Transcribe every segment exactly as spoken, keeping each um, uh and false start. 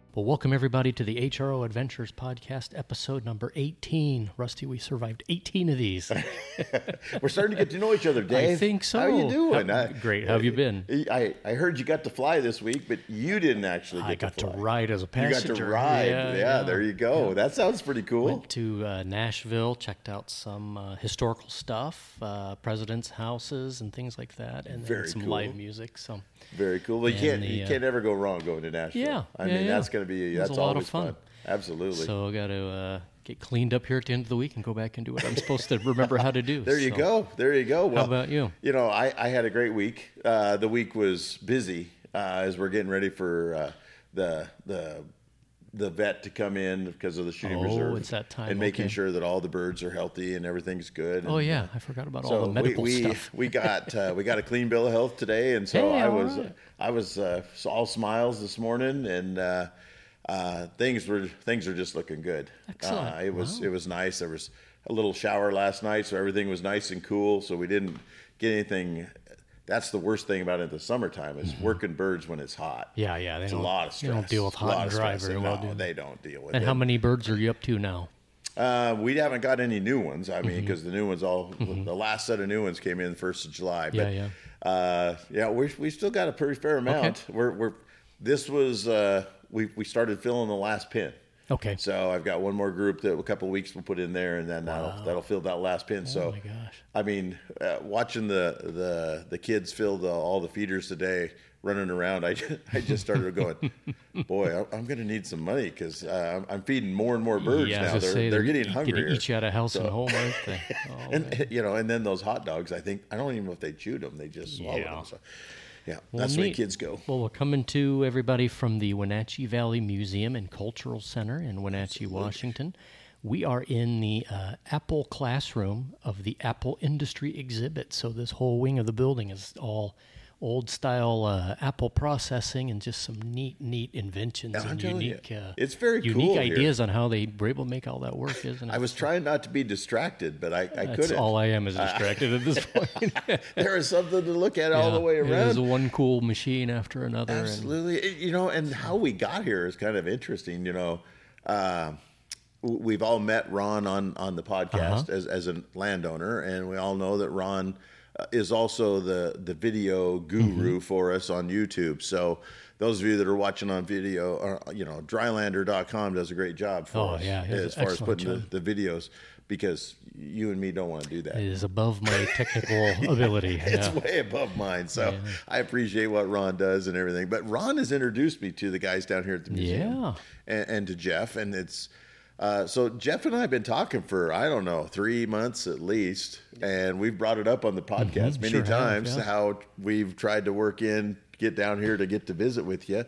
Well, welcome everybody to the H R O Adventures podcast, episode number eighteen. Rusty, we survived eighteen of these. We're starting to get to know each other, Dave. I think so. How you doing? How, great. How have you been? I, I heard you got to fly this week, but you didn't actually get I got to fly. to ride as a passenger. You got to ride. Yeah, yeah, yeah. there you go. Yeah. That sounds pretty cool. Went to uh, Nashville, checked out some uh, historical stuff, uh, presidents' houses and things like that, and Very then some cool. live music. So Very cool. Well, you And can't the, you uh, can't ever go wrong going to Nashville. Yeah, I yeah, mean yeah. that's going to be It was that's a lot of always fun. Absolutely. So I got to uh, get cleaned up here at the end of the week and go back and do what I'm supposed to remember how to do. There you So, go. There you go. Well, How about you? You know, I, I had a great week. Uh, the week was busy uh, as we're getting ready for uh, the the the vet to come in because of the shooting Oh, reserve. it's that time. And making Okay. sure that all the birds are healthy and everything's good. Oh And, yeah, uh, I forgot about so all the medical we, we, stuff. we got uh, we got a clean bill of health today, and so Hey, I all was right. I was uh, all smiles this morning, and uh, uh, things were things are just looking good. Excellent. Uh, it was Wow. it was nice. There was a little shower last night, so everything was nice and cool. So we didn't get anything. That's the worst thing about it in the summertime is working birds when it's hot. Yeah, yeah. They It's a don't, lot of stress. They don't deal with A hot lot and of dry stress. very And well, no, do they? they don't deal with And it. how many birds are you up to now? Uh, we haven't got any new ones. I Mm-hmm. mean, because the new ones all the last set of new ones came in the first of July. But, Yeah, yeah. Uh, yeah, we we still got a pretty fair amount. We're we're this was uh, we we started filling the last pin. Okay. So I've got one more group that a couple of weeks we'll put in there, and then that'll that'll fill that last pin. so Oh my gosh. I mean, uh, watching the the the kids fill the, all the feeders today, running around, I just, I just started going, boy, I- I'm going to need some money because uh, I'm I'm feeding more and more birds yeah, I now. was They're gonna say, they're getting going hungrier. to eat you out of house and home, aren't they? Oh, And you know, and then those hot dogs, I think I don't even know if they chewed them; they just swallowed Yeah. them. So, yeah, Well, that's the way neat. kids go. Well, we're coming to everybody from the Wenatchee Valley Museum and Cultural Center in Wenatchee, Washington. We are in the uh, Apple classroom of the Apple Industry Exhibit. So this whole wing of the building is all old-style uh, Apple processing and just some neat, neat inventions I'm and telling you, unique, uh, it's very unique cool here. ideas on how they were able to make all that work, isn't it? I was trying not to be distracted, but I, I That's couldn't. all I am is distracted at this point. There is something to look at all the way It is around. one cool machine after another. And Absolutely. It- You know, and how we got here is kind of interesting. You know, uh, w- we've all met Ron on, on the podcast Uh-huh. as, as a landowner, and we all know that Ron uh, is also the, the video guru Mm-hmm. for us on YouTube. So those of you that are watching on video, or, you know, drylander dot com does a great job for Oh, us yeah, he does as an far as excellent putting the, the videos, because you and me don't want to do that. It is above my technical ability. It's Yeah. way above mine. So I appreciate what Ron does and everything. But Ron has introduced me to the guys down here at the museum Yeah. and, and to Jeff. And it's uh, so Jeff and I have been talking for, I don't know, three months at least. And we've brought it up on the podcast many sure have, times yeah. how we've tried to work in, get down here to get to visit with you.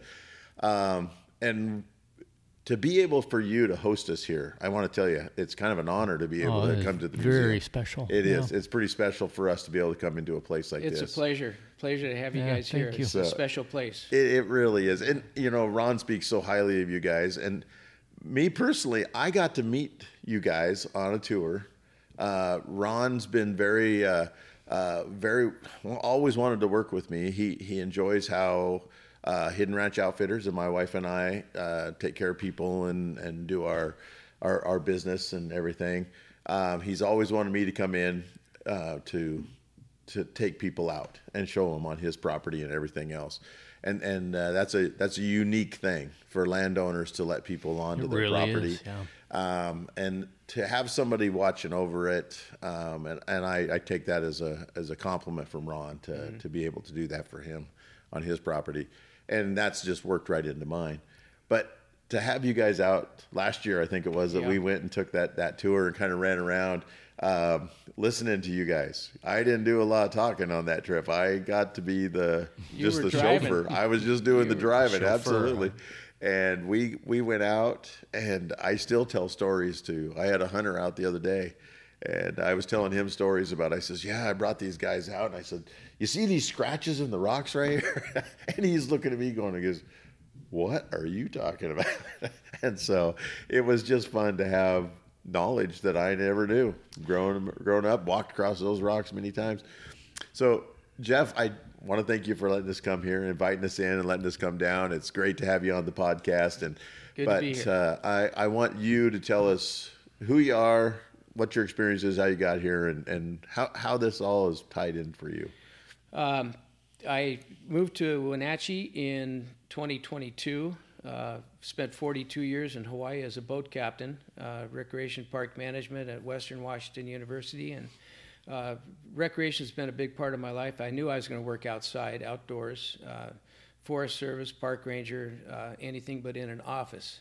Um, and to be able for you to host us here, I want to tell you, it's kind of an honor to be able Oh, it to is come to the very museum. special. It Yeah. is. It's pretty special for us to be able to come into a place like It's this. a pleasure. Pleasure to have you Yeah, guys thank here. you. It's So- a special place. It, it really is. And, you know, Ron speaks so highly of you guys. And me personally, I got to meet you guys on a tour. Uh, Ron's been very, uh, uh, very, well, always wanted to work with me. He, he enjoys how uh, Hidden Ranch Outfitters and my wife and I uh, take care of people and, and do our, our, our business and everything. Um, he's always wanted me to come in uh, to to take people out and show them on his property and everything else. And and uh, that's a that's a unique thing for landowners to let people onto It their really property. is, yeah. Um, and to have somebody watching over it, um, and, and I, I take that as a as a compliment from Ron to, Mm-hmm. to be able to do that for him on his property. And that's just worked right into mine. But to have you guys out last year, I think it was, that Yeah. we went and took that, that tour and kind of ran around um, listening to you guys. I didn't do a lot of talking on that trip. I got to be the You just were the driving. chauffeur. I was just doing the were driving, chauffeur, absolutely. huh? And we we went out, and I still tell stories too. I had a hunter out the other day, and I was telling him stories about, I says, yeah, I brought these guys out, and I said, you see these scratches in the rocks right here? And he's looking at me going, he goes, what are you talking about? And so it was just fun to have knowledge that I never knew. Growing, growing up, walked across those rocks many times. So, Jeff, I want to thank you for letting us come here, inviting us in, and letting us come down. It's great to have you on the podcast. And Good but to be here. Uh, I I want you to tell us who you are, what your experience is, how you got here, and and how how this all is tied in for you. Um, I moved to Wenatchee in twenty twenty-two. Uh, spent forty-two years in Hawaii as a boat captain, uh, recreation park management at Western Washington University, and uh, recreation has been a big part of my life. I knew I was going to work outside, outdoors, uh, Forest Service, park ranger, uh, anything but in an office.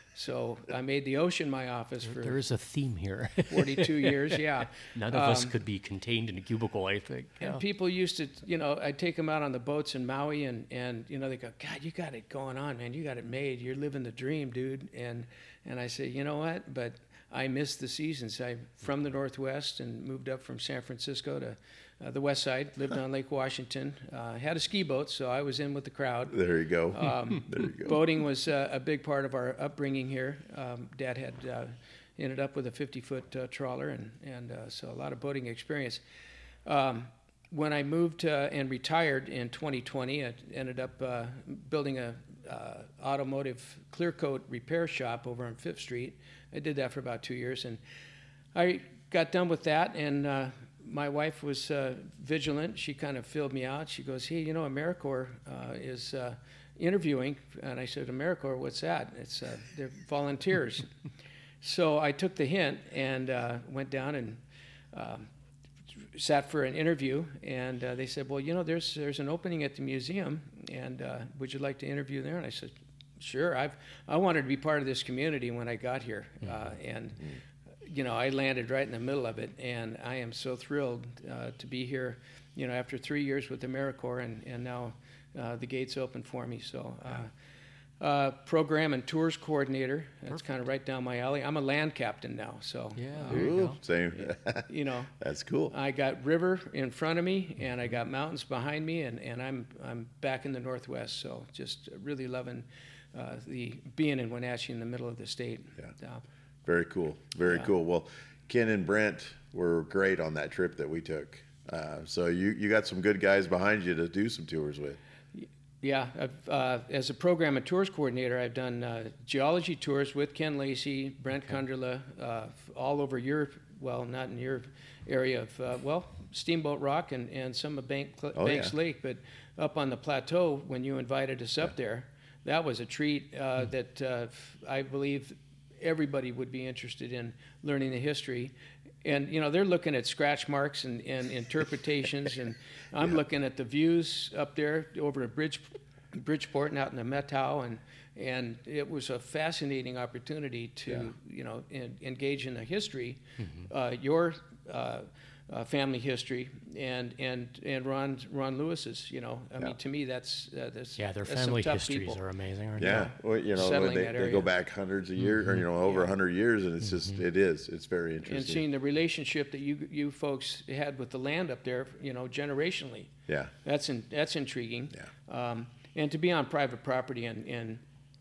So I made the ocean my office for There is a theme here. forty-two years. Yeah. None of us Um, could be contained in a cubicle, I think. And Yeah. people used to, you know, I'd take them out on the boats in Maui, and, and you know, they go, God, you got it going on, man. You got it made. You're living the dream, dude. And and I say, you know what? But I missed the seasons. I'm from the Northwest and moved up from San Francisco to uh, the West Side, lived on Lake Washington, uh, had a ski boat, so I was in with the crowd. There you go. Um, there you go. Boating was uh, a big part of our upbringing here. Um, Dad had uh, ended up with a fifty-foot uh, trawler, and, and uh, so a lot of boating experience. Um, when I moved uh, and retired in twenty twenty, I ended up uh, building a uh, automotive clear coat repair shop over on Fifth Street. I did that for about two years, and I got done with that, and uh, my wife was uh, vigilant. She kind of filled me out. She goes, hey, you know, AmeriCorps uh, is uh, interviewing. And I said, AmeriCorps, what's that? It's uh, they're volunteers. So I took the hint and uh, went down and um, sat for an interview. And uh, they said, well, you know, there's there's an opening at the museum, and uh, would you like to interview there? And I said, sure. I've I wanted to be part of this community when I got here, uh, and you know I landed right in the middle of it, and I am so thrilled uh, to be here. You know, after three years with AmeriCorps, and and now uh, the gates open for me. So, uh, uh, program and tours coordinator. That's kind of right down my alley. I'm a land captain now, so Yeah, uh, there you Ooh, go. same. you know. That's cool. I got river in front of me, and I got mountains behind me, and, and I'm I'm back in the Northwest. So just really loving uh, the being in Wenatchee in the middle of the state. Yeah. Uh, Very cool. Very Yeah. cool. Well, Ken and Brent were great on that trip that we took. Uh, so you, you got some good guys behind you to do some tours with. yeah, I've, uh, as a program and tours coordinator, I've done uh, geology tours with Ken Lacey, Brent Kunderla, uh, all over your, well, not in your area of, uh, well, Steamboat Rock and, and some of Bank, Oh, Banks yeah. Lake, but up on the plateau when you invited us up there, that was a treat uh, that uh, I believe everybody would be interested in learning the history. And, you know, they're looking at scratch marks and, and interpretations, and I'm Yeah. looking at the views up there over at Bridge, Bridgeport and out in the Methow, and and it was a fascinating opportunity to, Yeah. you know, en- engage in the history, uh, your uh, uh, family history, and and and Ron Ron Lewis's. You know, I Yeah. mean, to me, that's uh, that's Yeah, their that's some family tough histories people. are amazing, aren't Yeah. Well, you know, Settling they, that they area. go back hundreds of years, or, you know, over a Yeah. hundred years, and it's just, it is. It's very And interesting. seeing the relationship that you you folks had with the land up there, you know, generationally. Yeah. That's in, that's intriguing. Yeah. Um, and to be on private property, and, and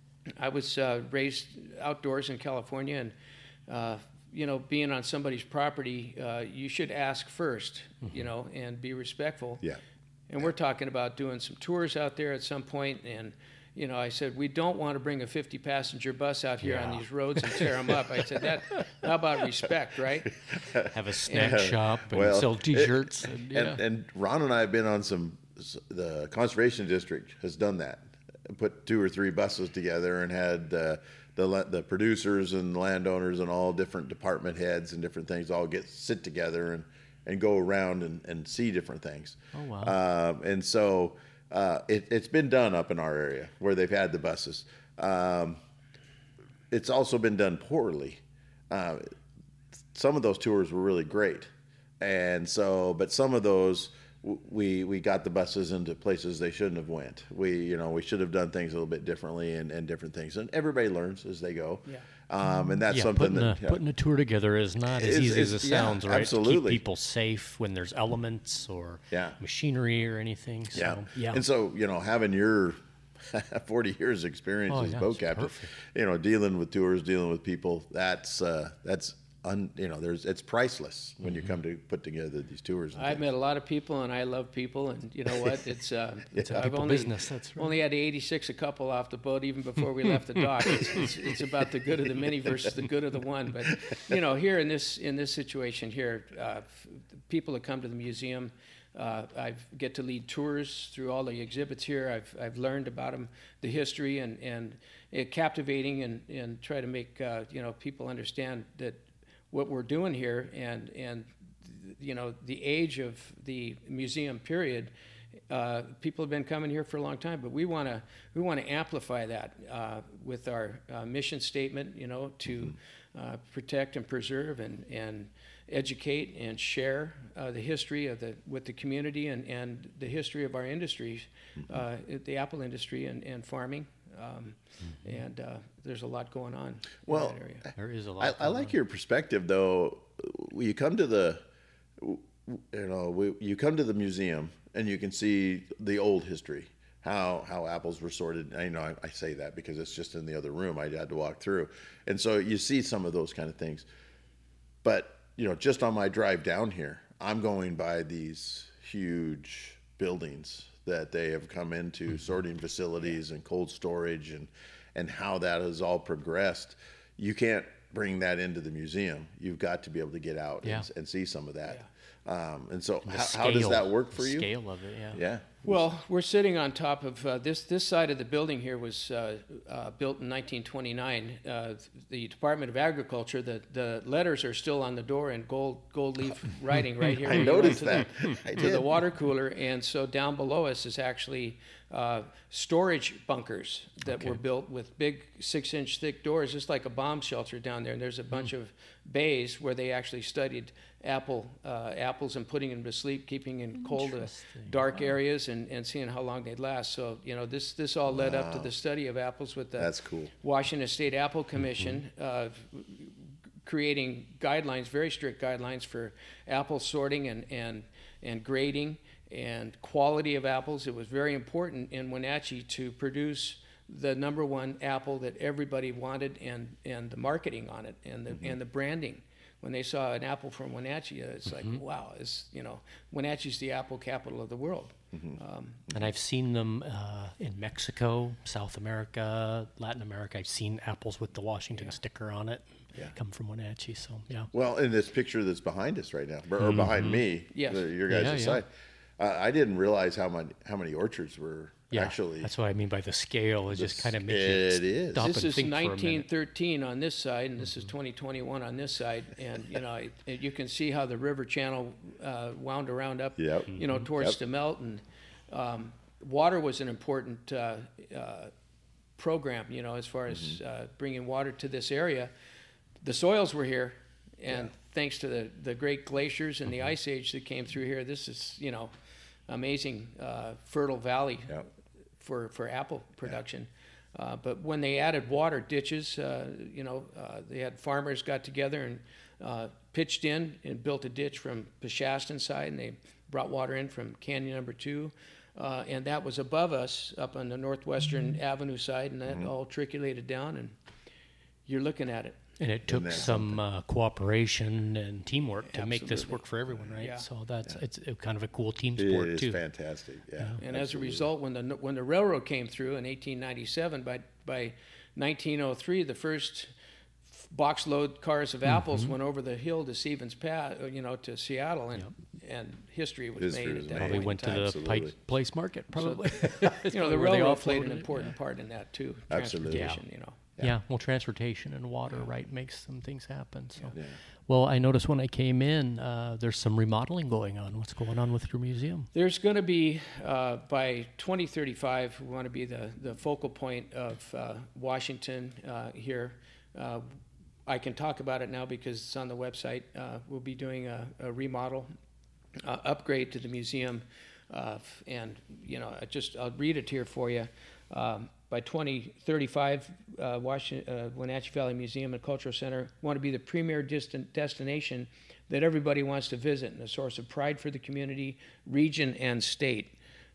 I was uh, raised outdoors in California, and uh, you know, being on somebody's property, uh, you should ask first, you know, and be respectful. Yeah. And we're talking about doing some tours out there at some point, and you know, I said we don't want to bring a fifty passenger bus out here on Yeah. these roads and tear them up. I said that. How about respect, right? Have a snack Yeah. shop and Well, sell it- T-shirts. and, yeah. And, and Ron and I have been on some, the Conservation District has done that. Put two or three buses together and had uh, the la- the producers and landowners and all different department heads and different things all get sit together and, and go around and, and see different things. Oh, wow. Um, and so uh, it, it's been done up in our area where they've had the buses. Um, it's also been done poorly. Uh, some of those tours were really great, and so but some of those w- we we got the buses into places they shouldn't have went. We you know we should have done things a little bit differently and, and different things, and everybody learns as they go. Yeah. Um, and that's yeah, something putting, that a, yeah. putting a tour together is not as It's- easy as it it's- yeah, sounds, right? To absolutely. keep people safe when there's elements or Yeah. machinery or anything. So, Yeah. yeah. And so, you know, having your forty years experience Oh, as yeah, boat it's captain, perfect. you know, dealing with tours, dealing with people, that's, uh, that's un, you know, there's it's priceless when you come to put together these tours. And I've things. met a lot of people, and I love people, and you know what? It's uh, It's a I've people only business. That's right. only had to eighty-six a couple off the boat even before we left the dock. It's, it's, it's about the good of the many versus the good of the one. But you know, here in this in this situation here, uh, people that come to the museum. Uh, I get to lead tours through all the exhibits here. I've I've learned about them, the history, and and it captivating, and and try to make uh, you know people understand that what we're doing here, and and you know the age of the museum period. Uh, people have been coming here for a long time, but we want to we want to amplify that uh, with our uh, mission statement. You know, to uh, protect and preserve and and educate and share uh, the history of the with the community and, and the history of our industries, uh, the apple industry and, and farming. Um, mm-hmm. And uh, there's a lot going on well, in that area. There is a lot. I, I like on. your perspective, though. You come to the, you know, we, you come to the museum and you can see the old history, how how apples were sorted. I, you know, I, I say that because it's just in the other room. I had to walk through, and so you see some of those kind of things. But you know, just on my drive down here, I'm going by these huge buildings that they have come into, mm-hmm. sorting facilities yeah. and cold storage, and and how that has all progressed. You can't bring that into the museum. You've got to be able to get out yeah. and, and see some of that. Yeah. Um, and so, and how, scale, how does that work for the you? Scale of it, yeah. Yeah. Well, we're sitting on top of uh, this. This side of the building here was uh, uh, built in nineteen twenty-nine. Uh, the Department of Agriculture. The, the letters are still on the door in gold gold leaf writing right here. I noticed that. The, I to did. the water cooler, and so down below us is actually uh, storage bunkers that okay. were built with big six-inch thick doors, just like a bomb shelter down there. And there's a bunch mm. of bays where they actually studied apple uh, apples and putting them to sleep, keeping in cold, uh, dark wow. areas, and, and seeing how long they'd last. So you know, this this all led wow. up to the study of apples with the That's cool. Washington State Apple Commission, mm-hmm. uh, creating guidelines, very strict guidelines for apple sorting and and and grading and quality of apples. It was very important in Wenatchee to produce the number one apple that everybody wanted, and and the marketing on it, and the mm-hmm. and the branding. When they saw an apple from Wenatchee, it's mm-hmm. like, wow, it's, you know, Wenatchee's the apple capital of the world. Mm-hmm. Um, and I've seen them uh, in Mexico, South America, Latin America. I've seen apples with the Washington yeah. sticker on it. Yeah. Come from Wenatchee, so yeah. Well, in this picture that's behind us right now, or mm-hmm. behind me, yes. the, your guys' yeah, side, yeah. uh, I didn't realize how many how many orchards were yeah, actually. That's what I mean by the scale. It just kind of makes it you is. stop this and is think nineteen for a thirteen on this side, and this mm-hmm. is twenty twenty-one on this side, and you know it, you can see how the river channel uh, wound around up, yep. you know, towards yep. Stemmelt, and um, water was an important uh, uh, program, you know, as far as mm-hmm. uh, bringing water to this area. The soils were here, and yeah. thanks to the, the great glaciers and mm-hmm. the ice age that came through here, this is, you know, amazing uh, fertile valley yep. for, for apple production. Yeah. Uh, but when they added water ditches, uh, you know, uh, they had farmers got together and uh, pitched in and built a ditch from Peshastin side, and they brought water in from Canyon Number Two. Uh, and that was above us up on the Northwestern mm-hmm. Avenue side, and that mm-hmm. all trickulated down, and you're looking at it. And it took some uh, cooperation and teamwork to Absolutely. make this work for everyone, right? Yeah. So that's yeah. it's a kind of a cool team sport it is too. Fantastic, yeah. yeah. And absolutely. as a result, when the when the railroad came through in eighteen ninety-seven, by by nineteen oh three, the first box load cars of apples mm-hmm. went over the hill to Stevens Pass, you know, to Seattle, and yep. and history was history made was at that Probably point went in to time. the Absolutely. Pike Place Market, probably. So, you know, the where they railroad played offloaded an it, important yeah. part in that too. Absolutely. Transportation, you know. Yeah. Yeah. well, transportation and water, right, makes some things happen. So, Yeah. well, I noticed when I came in, uh, there's some remodeling going on. What's going on with your museum? There's going to be, uh, by twenty thirty-five, we want to be the, the focal point of uh, Washington uh, here. Uh, I can talk about it now because it's on the website. Uh, we'll be doing a, a remodel, uh, upgrade to the museum. Uh, and, you know, I just, I'll read it here for you. Um, by twenty thirty-five, uh, Washington, uh, Wenatchee Valley Museum and Cultural Center want to be the premier distant destination that everybody wants to visit, and a source of pride for the community, region, and state.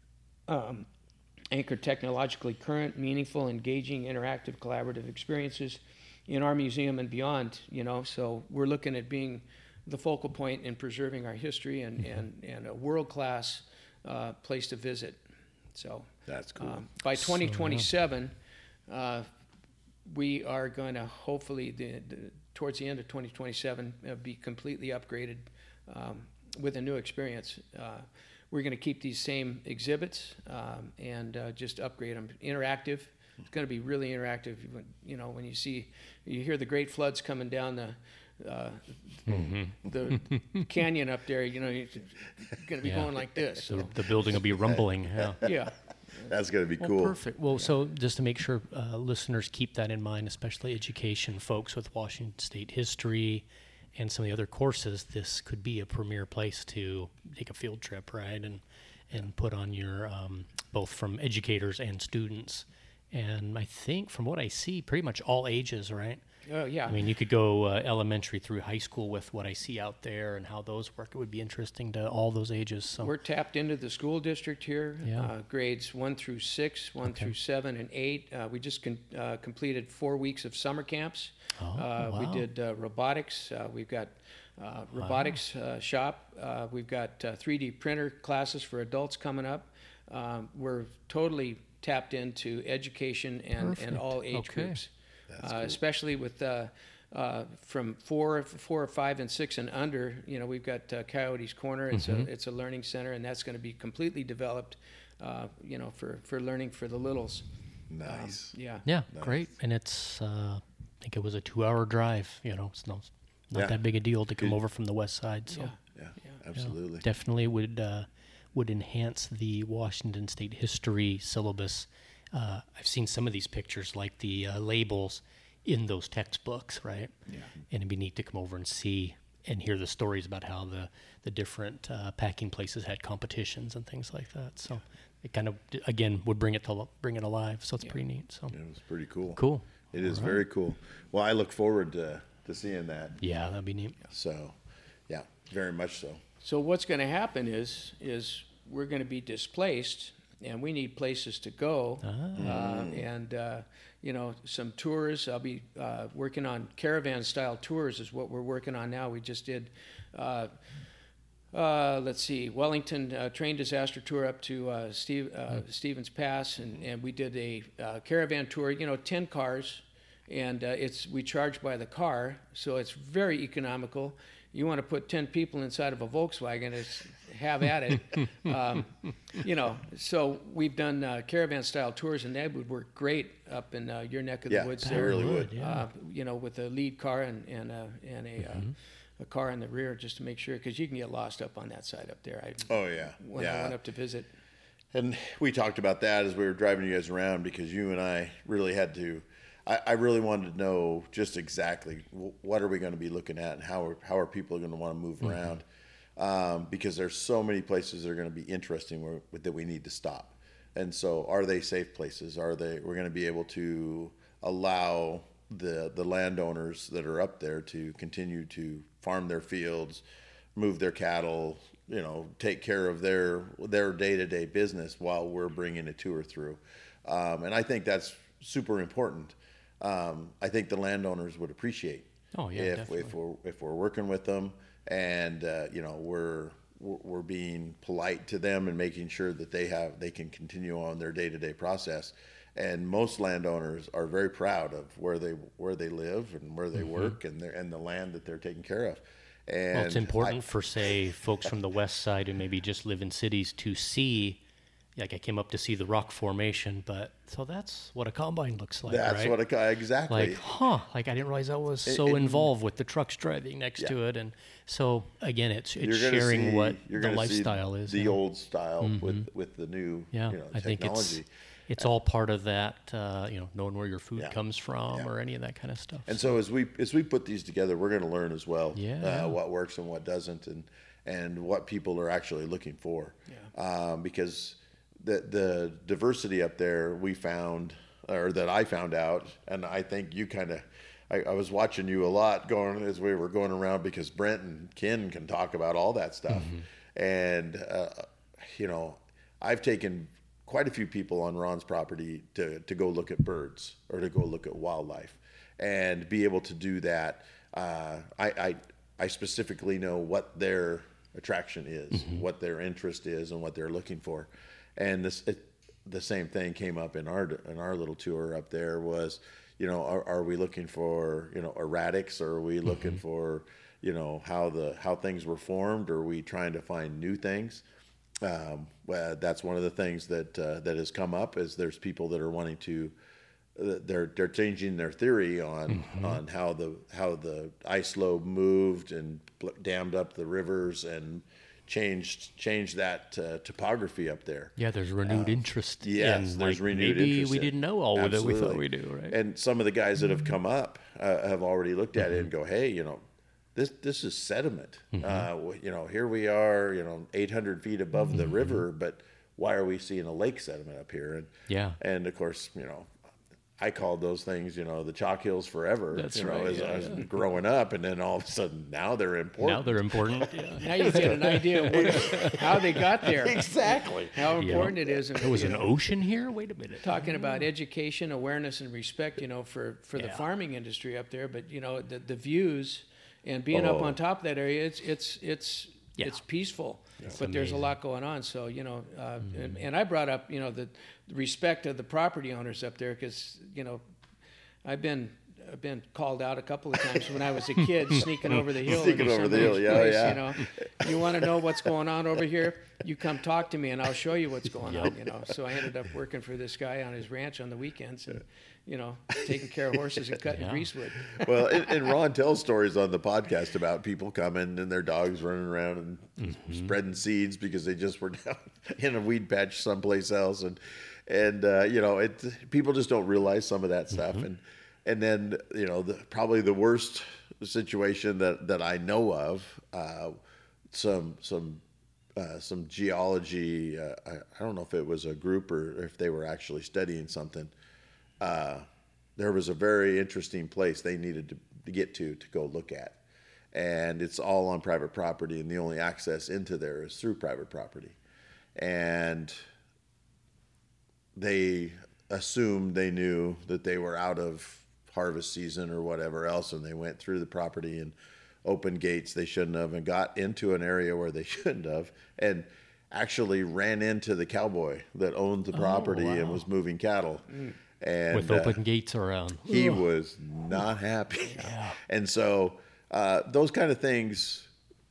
Um, anchored technologically current, meaningful, engaging, interactive, collaborative experiences in our museum and beyond. You know, so we're looking at being the focal point in preserving our history and Mm-hmm. and, and a world class uh, place to visit. So That's cool. um, by twenty twenty-seven, uh, we are going to hopefully the, the, towards the end of twenty twenty-seven uh, be completely upgraded um, with a new experience. Uh, we're going to keep these same exhibits um, and uh, just upgrade them. Interactive. It's going to be really interactive. When, you know, when you see, you hear the great floods coming down the uh, Mm-hmm. the canyon up there. You know, you're going to be Yeah. going like this. So So, the building will be rumbling. Yeah. yeah. That's going to be Well, cool. perfect. Well, so just to make sure uh, listeners keep that in mind, especially education folks with Washington State history and some of the other courses, this could be a premier place to take a field trip, right? And and put on your um, both from educators and students. And I think from what I see, pretty much all ages, right? Oh, yeah. I mean, you could go uh, elementary through high school with what I see out there and how those work. It would be interesting to all those ages. So We're tapped into the school district here, Yeah. uh, grades one through six, one Okay. through seven, and eight. Uh, we just con- uh, completed four weeks of summer camps. Oh, uh, We wow. did uh, robotics. Uh, we've got uh, robotics uh, shop. Uh, we've got uh, three D printer classes for adults coming up. Um, we're totally tapped into education and, and Perfect. all age Okay. groups, uh, especially with uh, uh, from four, four or five and six and under. You know, we've got uh, Coyotes Corner. It's Mm-hmm. a it's a learning center, and that's going to be completely developed. Uh, you know, for for learning for the littles. Nice. Yeah. yeah, great. And it's, uh, I think it was a two-hour drive. You know, it's not, not Yeah. that big a deal to come over from the west side. So Yeah. Yeah, Yeah. absolutely. definitely would uh, would enhance the Washington State history syllabus. Uh, I've seen some of these pictures, like the uh, labels in those textbooks, right? Yeah. And it'd be neat to come over and see and hear the stories about how the the different uh, packing places had competitions and things like that. So it kind of again would bring it to bring it alive. So it's Yeah. pretty neat. So It was pretty cool. cool. It is All right. very cool. Well, I look forward to, to seeing that. Yeah, that'd be neat. So, yeah, very much so. So what's going to happen is is we're going to be displaced, and we need places to go, Ah. uh, and uh, you know, some tours. I'll be uh, working on caravan style tours is what we're working on now. We just did. Uh, uh, let's see, Wellington uh, train disaster tour up to uh, Steve, uh, Stevens Pass, and, and we did a uh, caravan tour. You know, ten cars, and uh, it's we charge by the car, so it's very economical. You want to put ten people inside of a Volkswagen, it's have at it. um, you know, so we've done uh, caravan style tours, and that would work great up in uh, your neck of Yeah, the woods it there. really would. Yeah. Uh, you know, with a lead car and and a and a, uh, a car in the rear, just to make sure, because you can get lost up on that side up there. I, Oh, yeah. when yeah. I went up to visit. And we talked about that as we were driving you guys around, because you and I really had to. I, I really wanted to know just exactly wh- what are we going to be looking at, and how are, how are people going to want to move Mm-hmm. around, um, because there's so many places that are going to be interesting where, that we need to stop. And so, are they safe places? Are they? We're going to be able to allow the the landowners that are up there to continue to farm their fields, move their cattle, you know, take care of their their day-to-day business while we're bringing a tour through. Um, and I think that's super important. Um, I think the landowners would appreciate Oh, yeah, if definitely. if we're if we're working with them, and uh, you know, we're we're we're being polite to them and making sure that they have they can continue on their day-to-day process. And most landowners are very proud of where they where they live and where they work, and their and the land that they're taking care of. And Well, it's important I- for, say, folks from the west side who maybe just live in cities to see. Like I came up to see the rock formation, but so that's what a combine looks like, that's right? what it, exactly. Like, huh? Like I didn't realize I was It- so it- involved with the trucks driving next Yeah. to it, and so again, it's it's You're gonna sharing see- what you're the gonna see lifestyle is. the you know? old style with with the new yeah, you know, I think technology. it's it's all part of that. Uh, you know, knowing where your food Yeah. comes from Yeah. or any of that kind of stuff. And so as we as we put these together, we're going to learn as well Yeah. uh, what works and what doesn't, and and what people are actually looking for. Um, because the the diversity up there we found, or that I found out, and I think you kind of. I, I was watching you a lot going as we were going around, because Brent and Ken can talk about all that stuff, and uh, you know, I've taken quite a few people on Ron's property to, to go look at birds or to go look at wildlife, and be able to do that. Uh, I, I I specifically know what their attraction is, mm-hmm. what their interest is, and what they're looking for. And this it, the same thing came up in our in our little tour up there was, you know, are, are we looking for, you know, erratics, or are we looking mm-hmm. for, you know, how the how things were formed, or are we trying to find new things? Um, well, that's one of the things that uh, that has come up, is there's people that are wanting to uh, they're they're changing their theory on mm-hmm. on how the how the ice lobe moved and dammed up the rivers and changed changed that uh, topography up there. Yeah, there's renewed um, interest. Yes, in, there's like, renewed maybe interest. we in, didn't know all absolutely. that we thought we do, right? And some of the guys that have come up uh, have already looked at mm-hmm. it and go, hey, you know, This this is sediment. Mm-hmm. Uh, you know, here we are, you know, eight hundred feet above mm-hmm. the river, but why are we seeing a lake sediment up here? And yeah, and of course, you know, I called those things, you know, the chalk hills forever. That's you know, right. As yeah, I was yeah. growing up, and then all of a sudden, now they're important. Now they're important. yeah. Now you get an idea of what, how they got there. Exactly. How important yeah. it is. There was an ocean here. Wait a minute. Talking about education, awareness, and respect, you know, for for the yeah. farming industry up there, but you know, the the views. And being oh. up on top of that area, it's it's it's yeah. it's peaceful, It's but there's a amazing. lot going on. So you know, uh, Mm-hmm. and, and I brought up you know the, the respect of the property owners up there, because you know, I've been I've been called out a couple of times when I was a kid sneaking over the hill. Sneaking into over the hill, somebody's yeah, place, yeah. You know, you want to know what's going on over here? You come talk to me, and I'll show you what's going on. You know, so I ended up working for this guy on his ranch on the weekends, and you know, taking care of horses and cutting Yeah. greasewood. Well, and, and Ron tells stories on the podcast about people coming and their dogs running around and Mm-hmm. spreading seeds because they just were down in a weed patch someplace else, and and uh, you know, it people just don't realize some of that stuff, Mm-hmm. and and then you know, the, probably the worst situation that that I know of, uh, some some. Uh, some geology. Uh, I, I don't know if it was a group or if they were actually studying something. Uh, there was a very interesting place they needed to, to get to to go look at, and it's all on private property, and the only access into there is through private property. And they assumed they knew that they were out of harvest season or whatever else, and they went through the property and opened gates they shouldn't have, and got into an area where they shouldn't have, and actually ran into the cowboy that owned the property wow. and was moving cattle. Mm. And With uh, open gates around. he Ugh. was not happy. Yeah. And so uh, those kind of things,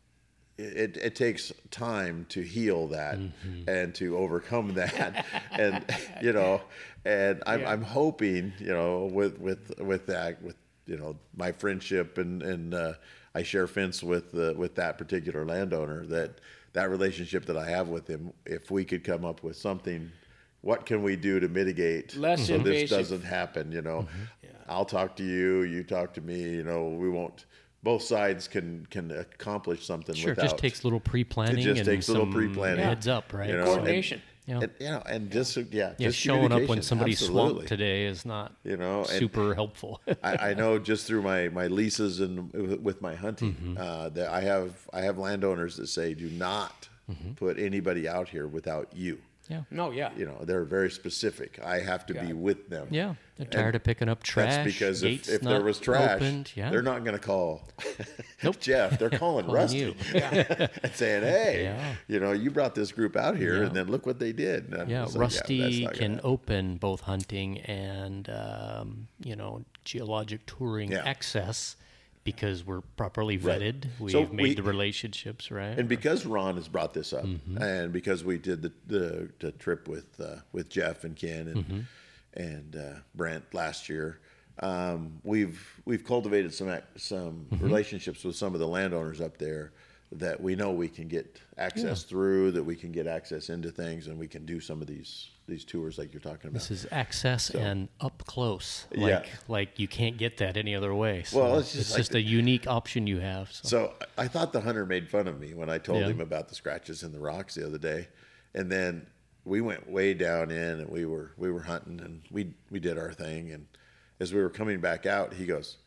it, it takes time to heal that mm-hmm. and to overcome that. And, you know, and I'm, Yeah. I'm hoping, you know, with, with, with that, with, you know, my friendship and, and, uh, I share fence with uh, with that particular landowner, that that relationship that I have with him, if we could come up with something, what can we do to mitigate Less so this invasive. doesn't happen, you know? Mm-hmm. Yeah. I'll talk to you, you talk to me, you know, we won't, both sides can can accomplish something Sure, it without. just takes a little pre-planning. It just and takes a little some pre-planning. Heads up, right? You know, Coordination. Yeah. And, you know, and just, yeah. Yeah, just showing up when communication, somebody's absolutely. swamped today is not You know, and- super helpful. I, I know just through my, my leases and with my hunting, Mm-hmm. uh, that I have I have landowners that say, do not Mm-hmm. put anybody out here without you. yeah. No, yeah. You know, they're very specific. I have to Yeah. be with them. Yeah, they're tired of picking up trash. That's because if, gates if there not was trash, opened. Yeah. they're not going to call Nope. Jeff. They're calling, Calling Rusty you. Yeah. and saying, hey, Yeah. you know, you brought this group out here, Yeah. and then look what they did. And I'm Yeah, just like, Rusty that's not gonna can happen. open both hunting and um, you know geologic touring Yeah. access because we're properly Right. vetted. We've So made we- the relationships right. And because Ron has brought this up, Mm-hmm. and because we did the the, the trip with uh, with Jeff and Ken and Mm-hmm. and uh, Brent last year, um, we've we've cultivated some ac- some Mm-hmm. relationships with some of the landowners up there that we know we can get access through, that we can get access into things, and we can do some of these these tours like you're talking about. This is access and up close. Like Yeah. like you can't get that any other way. So Well, it's it's just, just like- a unique option you have. So, So I thought the hunter made fun of me when I told Yeah. him about the scratches in the rocks the other day, and then we went way down in and we were we were hunting and we we did our thing, and as we were coming back out, he goes,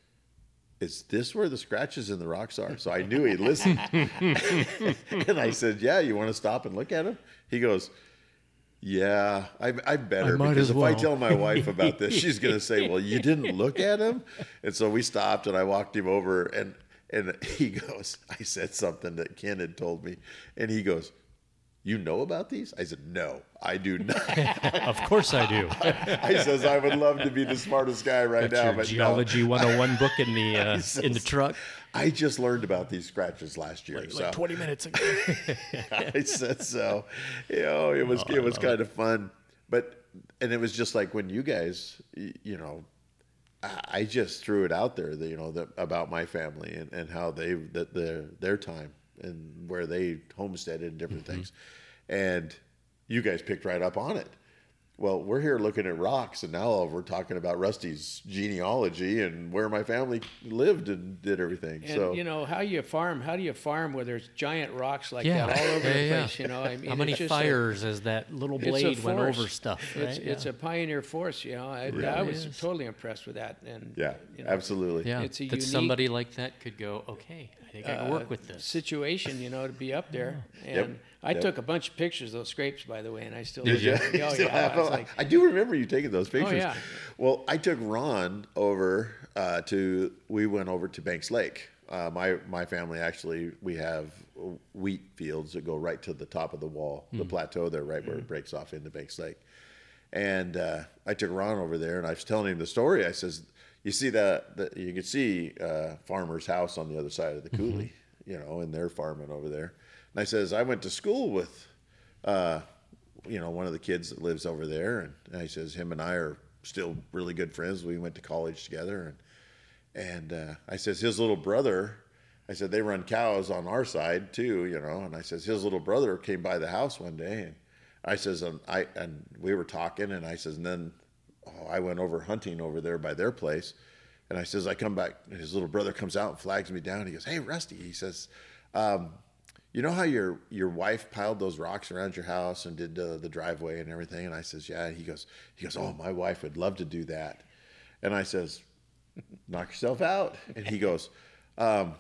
"Is this where the scratches in the rocks are?" So I knew he listened, and I said, "Yeah, you want to stop and look at them?" He goes, Yeah, I, I better I might because as if well. I tell my wife about this, she's going to say, "Well, you didn't look at him." And so we stopped, and I walked him over, and and he goes, "I said something that Ken had told me," and he goes, "You know about these?" I said, "No, I do not." Of course I do. I says, "I would love to be the smartest guy right Got now, your but Geology one oh one book in the uh, He says, in the truck. I just learned about these scratches last year." Like, so like twenty minutes ago. I said so. You know, it was Oh, it was I love kind of fun, but and it was just like when you guys, y- you know, I I just threw it out there, that, you know, that about my family and, and how they that their their time and where they homesteaded and different things, and you guys picked right up on it. Well, we're here looking at rocks, and now we're talking about Rusty's genealogy and where my family lived and did everything. And so you know how you farm? How do you farm where there's giant rocks like Yeah. that all over Yeah, the yeah. place? You know, I mean, How many it's just a- fires as that little it's a blade went force. over stuff? Right? It's it's yeah. a pioneer force. You know, I, It I really was is. totally impressed with that. And yeah, you know, absolutely. yeah. it's a that unique, somebody like that could go, okay, I think I can uh, work with this. situation. You know, to be up there. And Yep. I Yep. took a bunch of pictures of those scrapes, by the way, and I still Did you? Oh Still yeah, have I was them? like, I do remember you taking those pictures. yeah. Well, I took Ron over uh, to. We went over to Banks Lake. Uh, my my family actually, we have wheat fields that go right to the top of the wall, the plateau there, right where it breaks off into Banks Lake. And uh, I took Ron over there, and I was telling him the story. I says, "You see that? that you can see uh, farmer's house on the other side of the coulee, you know, and they're farming over there." And I says, "I went to school with." Uh, you know, one of the kids that lives over there, and, and he says him and I are still really good friends. We went to college together, and and uh, I says his little brother, I said they run cows on our side too, you know, and I says his little brother came by the house one day, and I says and I and we were talking, and I says and then oh, I went over hunting over there by their place, and I says I come back, and his little brother comes out and flags me down. He goes, "Hey, Rusty," he says. Um, You know how your your wife piled those rocks around your house and did uh, the driveway and everything? And I says, "Yeah." And he goes, he goes, "Oh, my wife would love to do that." And I says, "Knock yourself out." And he goes, um,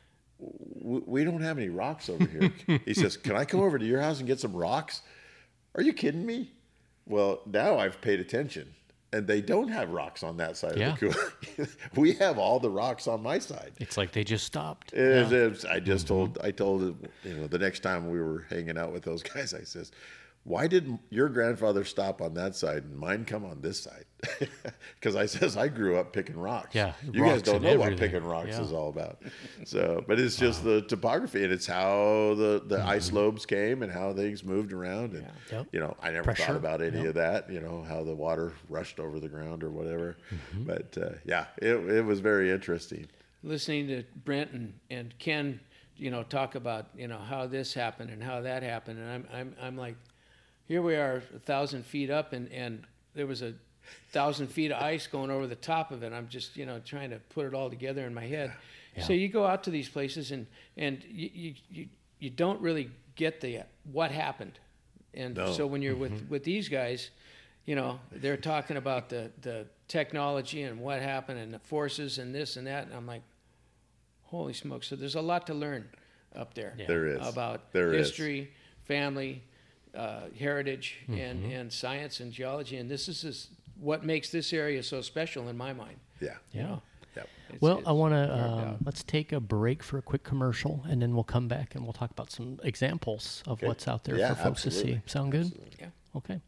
w- "We don't have any rocks over here." He says, "Can I come over to your house and get some rocks?" Are you kidding me? Well, now I've paid attention. And they don't have rocks on that side Yeah. of the cooler. We have all the rocks on my side. It's like they just stopped. It, it, I just told, I told, you know, the next time we were hanging out with those guys, I says, "Why did your grandfather stop on that side and mine come on this side?" Because I says, I grew up picking rocks. Yeah, You guys rocks don't and know what everything. picking rocks Yeah. is all about. So, but it's just the topography, and it's how the, the ice lobes came and how things moved around. And, Mm-hmm. Yep. you know, I never Pressure. thought about any Yep. of that, you know, how the water rushed over the ground or whatever. Mm-hmm. But uh, yeah, it, it was very interesting. listening to Brent and, and Ken, you know, talk about, you know, how this happened and how that happened. And I'm, I'm, I'm like, here we are a thousand feet up and, and there was a thousand feet of ice going over the top of it. I'm just, you know, trying to put it all together in my head. Yeah. So you go out to these places and, and you, you, you, you don't really get the, what happened. And No. so when you're with, with these guys, you know, they're talking about the, the technology and what happened and the forces and this and that. And I'm like, holy smokes. So there's a lot to learn up there. Yeah. There is. About There is. history, family, uh, heritage, and, and science and geology. And this is this, what makes this area so special in my mind. Yeah. You Yeah. know? Yep. It's- Well, it's I want to carved um, out. let's take a break for a quick commercial, and then we'll come back and we'll talk about some examples of Okay. what's out there Yeah, for folks to absolutely. see. Sound good? Absolutely. Yeah. Okay.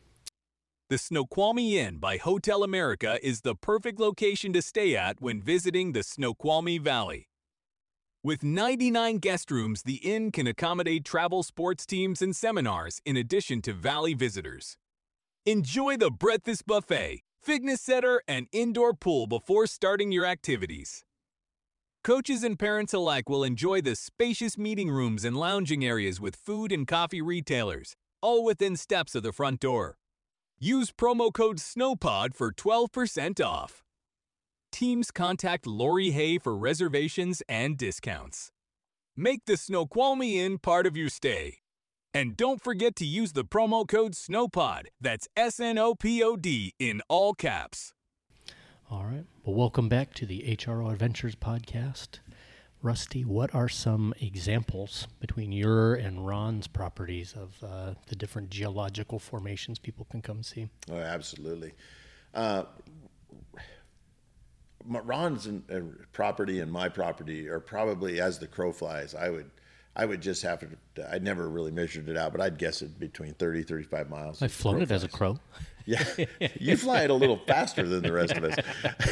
The Snoqualmie Inn by Hotel America is the perfect location to stay at when visiting the Snoqualmie Valley. With ninety-nine guest rooms, the inn can accommodate travel sports teams and seminars in addition to valley visitors. Enjoy the breakfast buffet, fitness center, and indoor pool before starting your activities. Coaches and parents alike will enjoy the spacious meeting rooms and lounging areas with food and coffee retailers, all within steps of the front door. Use promo code SNOWPOD for twelve percent off. Teams contact Lori Hay for reservations and discounts. Make the Snoqualmie Inn part of your stay. And don't forget to use the promo code SNOWPOD, that's S N O P O D in all caps. All right. Well, welcome back to the H R O Adventures podcast. Rusty, what are some examples between your and Ron's properties of uh, the different geological formations people can come see? Oh, absolutely. Uh, Ron's uh, property and my property are probably, as the crow flies, I would I would just have to, I never really measured it out, but I'd guess it between thirty, thirty-five miles. I've flown it as a crow. Yeah, you fly it a little faster than the rest of us.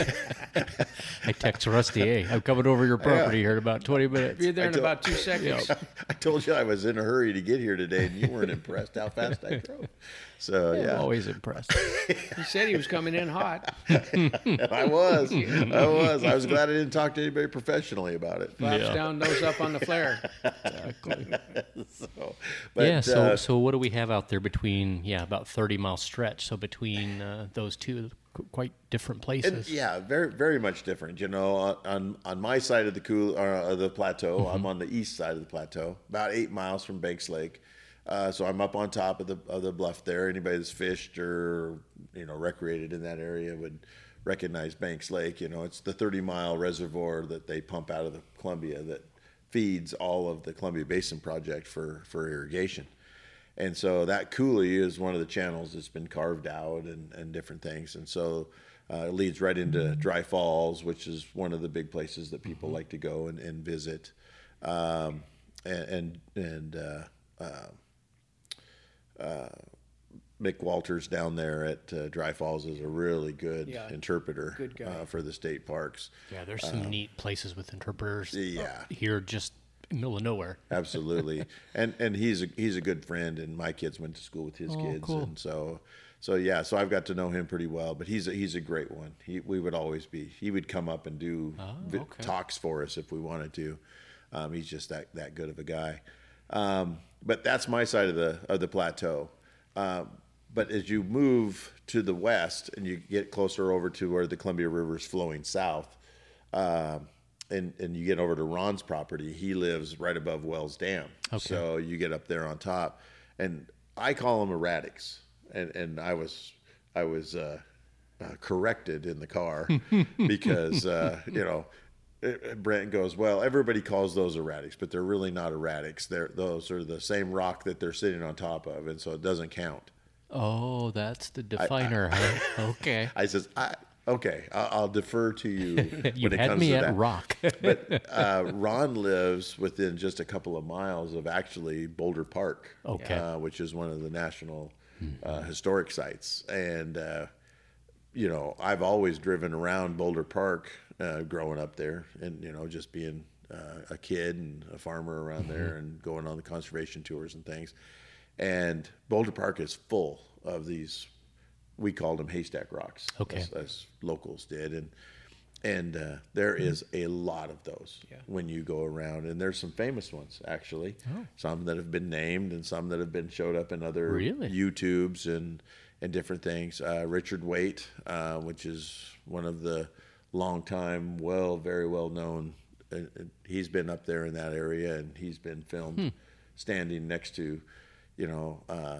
I text Rusty, hey, I'm coming over your property Yeah. here in about twenty minutes. Be there in I told- about two seconds. I told you I was in a hurry to get here today, and you weren't impressed how fast I drove. So, I'm yeah. always impressed. He said he was coming in hot. And I was. I was. I was glad I didn't talk to anybody professionally about it. Flaps Yeah. down, nose up on the flare. Exactly. So, but, yeah, so uh, so what do we have out there between, yeah, about thirty mile stretch. So between uh, those two, qu- quite different places. And, yeah, very very much different. You know, on on, on my side of the cool uh, of the plateau, Mm-hmm. I'm on the east side of the plateau, about eight miles from Banks Lake. Uh, so I'm up on top of the of the bluff there. Anybody that's fished or you know recreated in that area would recognize Banks Lake. You know, it's the thirty mile reservoir that they pump out of the Columbia that feeds all of the Columbia Basin project for for irrigation. And so that coulee is one of the channels that's been carved out and, and different things. And so uh, it leads right into Dry Falls, which is one of the big places that people like to go and, and visit. Um, and and, and uh, uh, uh, Mick Walters down there at uh, Dry Falls is a really good Yeah, interpreter good guy. uh, for the state parks. Yeah, there's some neat places with interpreters Yeah. here just in the middle of nowhere. Absolutely, and and he's a he's a good friend, and my kids went to school with his Oh, kids, cool. and so so yeah, so I've got to know him pretty well. But he's a, he's a great one. He we would always be. He would come up and do vi- okay. talks for us if we wanted to. Um, he's just that that good of a guy. Um, but that's my side of the of the plateau. Um, but as you move to the west and you get closer over to where the Columbia River is flowing south, um, and and you get over to Ron's property, he lives right above Wells Dam. Okay. So you get up there on top, and I call them erratics, and and I was I was uh, uh, corrected in the car because uh, you know. Brent goes, well, everybody calls those erratics, but they're really not erratics. They're those are the same rock that they're sitting on top of, and so it doesn't count. Oh, that's the definer, huh? Okay. I says, I okay, I'll, I'll defer to you when You it had comes me to at that. rock. But uh, Ron lives within just a couple of miles of actually Boulder Park, Okay. uh, which is one of the national uh, historic sites. And uh, you know, I've always driven around Boulder Park uh, growing up there, and you know, just being uh, a kid and a farmer around there, and going on the conservation tours and things. And Boulder Park is full of these. We called them haystack rocks, Okay. as, as locals did, and and uh, there is a lot of those Yeah. when you go around, and there's some famous ones actually. Oh. Some that have been named, and some that have been showed up in other Really? YouTubes and and different things. Uh, Richard Waite, uh, which is one of the longtime, well, very well known. Uh, uh, he's been up there in that area, and he's been filmed standing next to, you know. Uh,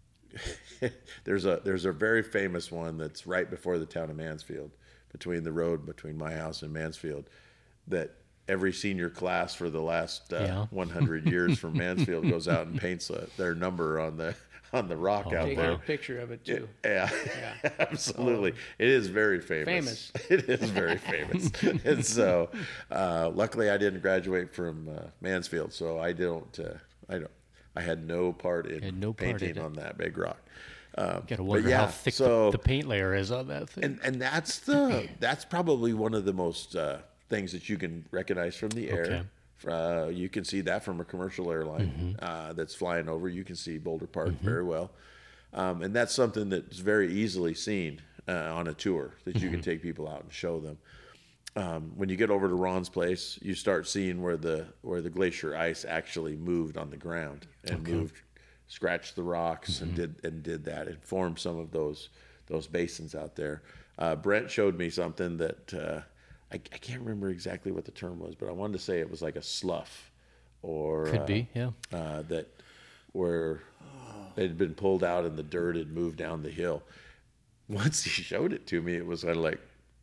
there's a there's a very famous one that's right before the town of Mansfield, between the road between my house and Mansfield, that every senior class for the last uh, Yeah. one hundred years from Mansfield goes out and paints a, their number on the on the rock out Taking there. a picture of it too. Yeah, Yeah. absolutely. It is very famous. Famous. It is very famous. And so, uh, luckily, I didn't graduate from uh, Mansfield, so I don't. Uh, I don't. I had no part in Had no part in painting it. on that big rock. Um, Gotta but wonder yeah, how thick so, the, the paint layer is on that thing. and and that's the that's probably one of the most uh, things that you can recognize from the air. Okay. Uh, you can see that from a commercial airline uh, that's flying over. You can see Boulder Park very well, um, and that's something that's very easily seen uh, on a tour that you can take people out and show them. Um, when you get over to Ron's place, you start seeing where the where the glacier ice actually moved on the ground and moved, scratched the rocks and did and did that and formed some of those those basins out there. Uh, Brent showed me something that uh, I, I can't remember exactly what the term was, but I wanted to say it was like a slough, or Could uh, be, yeah. uh, that where it had been pulled out and the dirt had moved down the hill. Once he showed it to me, it was kind of like,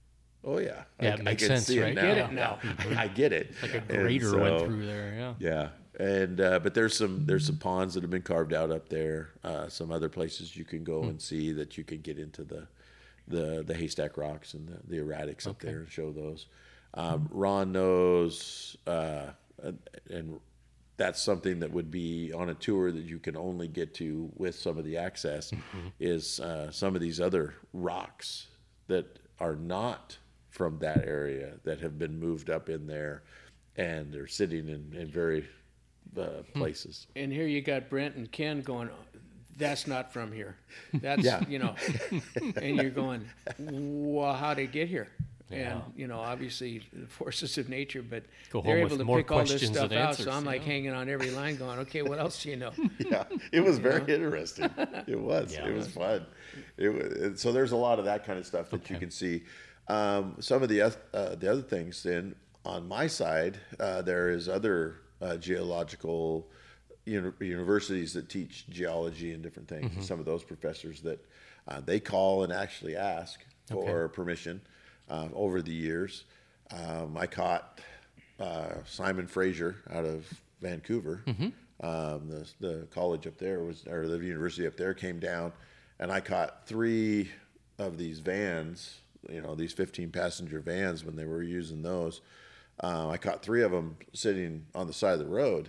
Oh yeah, Yeah, I, it makes I can sense, see right? it now. Get it now. I, I get it. Like a And grater went so- through there. Yeah. Yeah, and uh, but there's some there's some ponds that have been carved out up there. Uh, some other places you can go and see that you can get into the the the haystack rocks and the, the erratics up Okay. there and show those. Um, Ron knows, uh, and, and that's something that would be on a tour that you can only get to with some of the access. Is uh, some of these other rocks that are not from that area that have been moved up in there, and they're sitting in, in very uh, places. And here you got Brent and Ken going, that's not from here. That's, Yeah. you know, and you're going, well, how'd it get here? And, Yeah. you know, obviously the forces of nature, but Go they're home able with to more pick all this questions stuff than out. answers, So I'm like yeah. hanging on every line going, okay, what else do you know? Yeah, it was very interesting. It was. Yeah. It was fun. It was, and so there's a lot of that kind of stuff that you Okay. can see. Um, some of the oth- uh, the other things then on my side, uh, there is other uh, geological uni- universities that teach geology and different things. Mm-hmm. And some of those professors that uh, they call and actually ask for permission uh, over the years. Um, I caught uh, Simon Fraser out of Vancouver. Mm-hmm. Um, the, the college up there was, or the university up there came down, and I caught three of these vans, you know, these fifteen passenger vans when they were using those. Uh, I caught three of them sitting on the side of the road.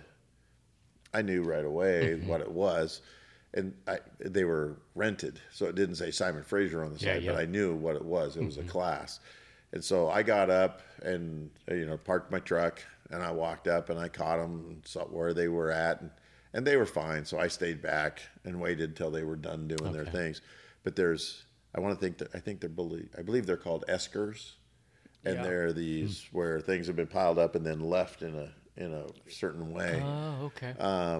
I knew right away Mm-hmm. what it was, and I, they were rented, so it didn't say Simon Fraser on the Yeah, side, yeah. but I knew what it was. It was a class. And so I got up and, uh, you know, parked my truck, and I walked up and I caught them and saw where they were at, and, and they were fine. So I stayed back and waited till they were done doing their Okay. things. But there's, I want to think that, I think they're, belie- I believe they're called eskers, and Yeah. they're these where things have been piled up and then left in a, in a certain way. Oh, okay.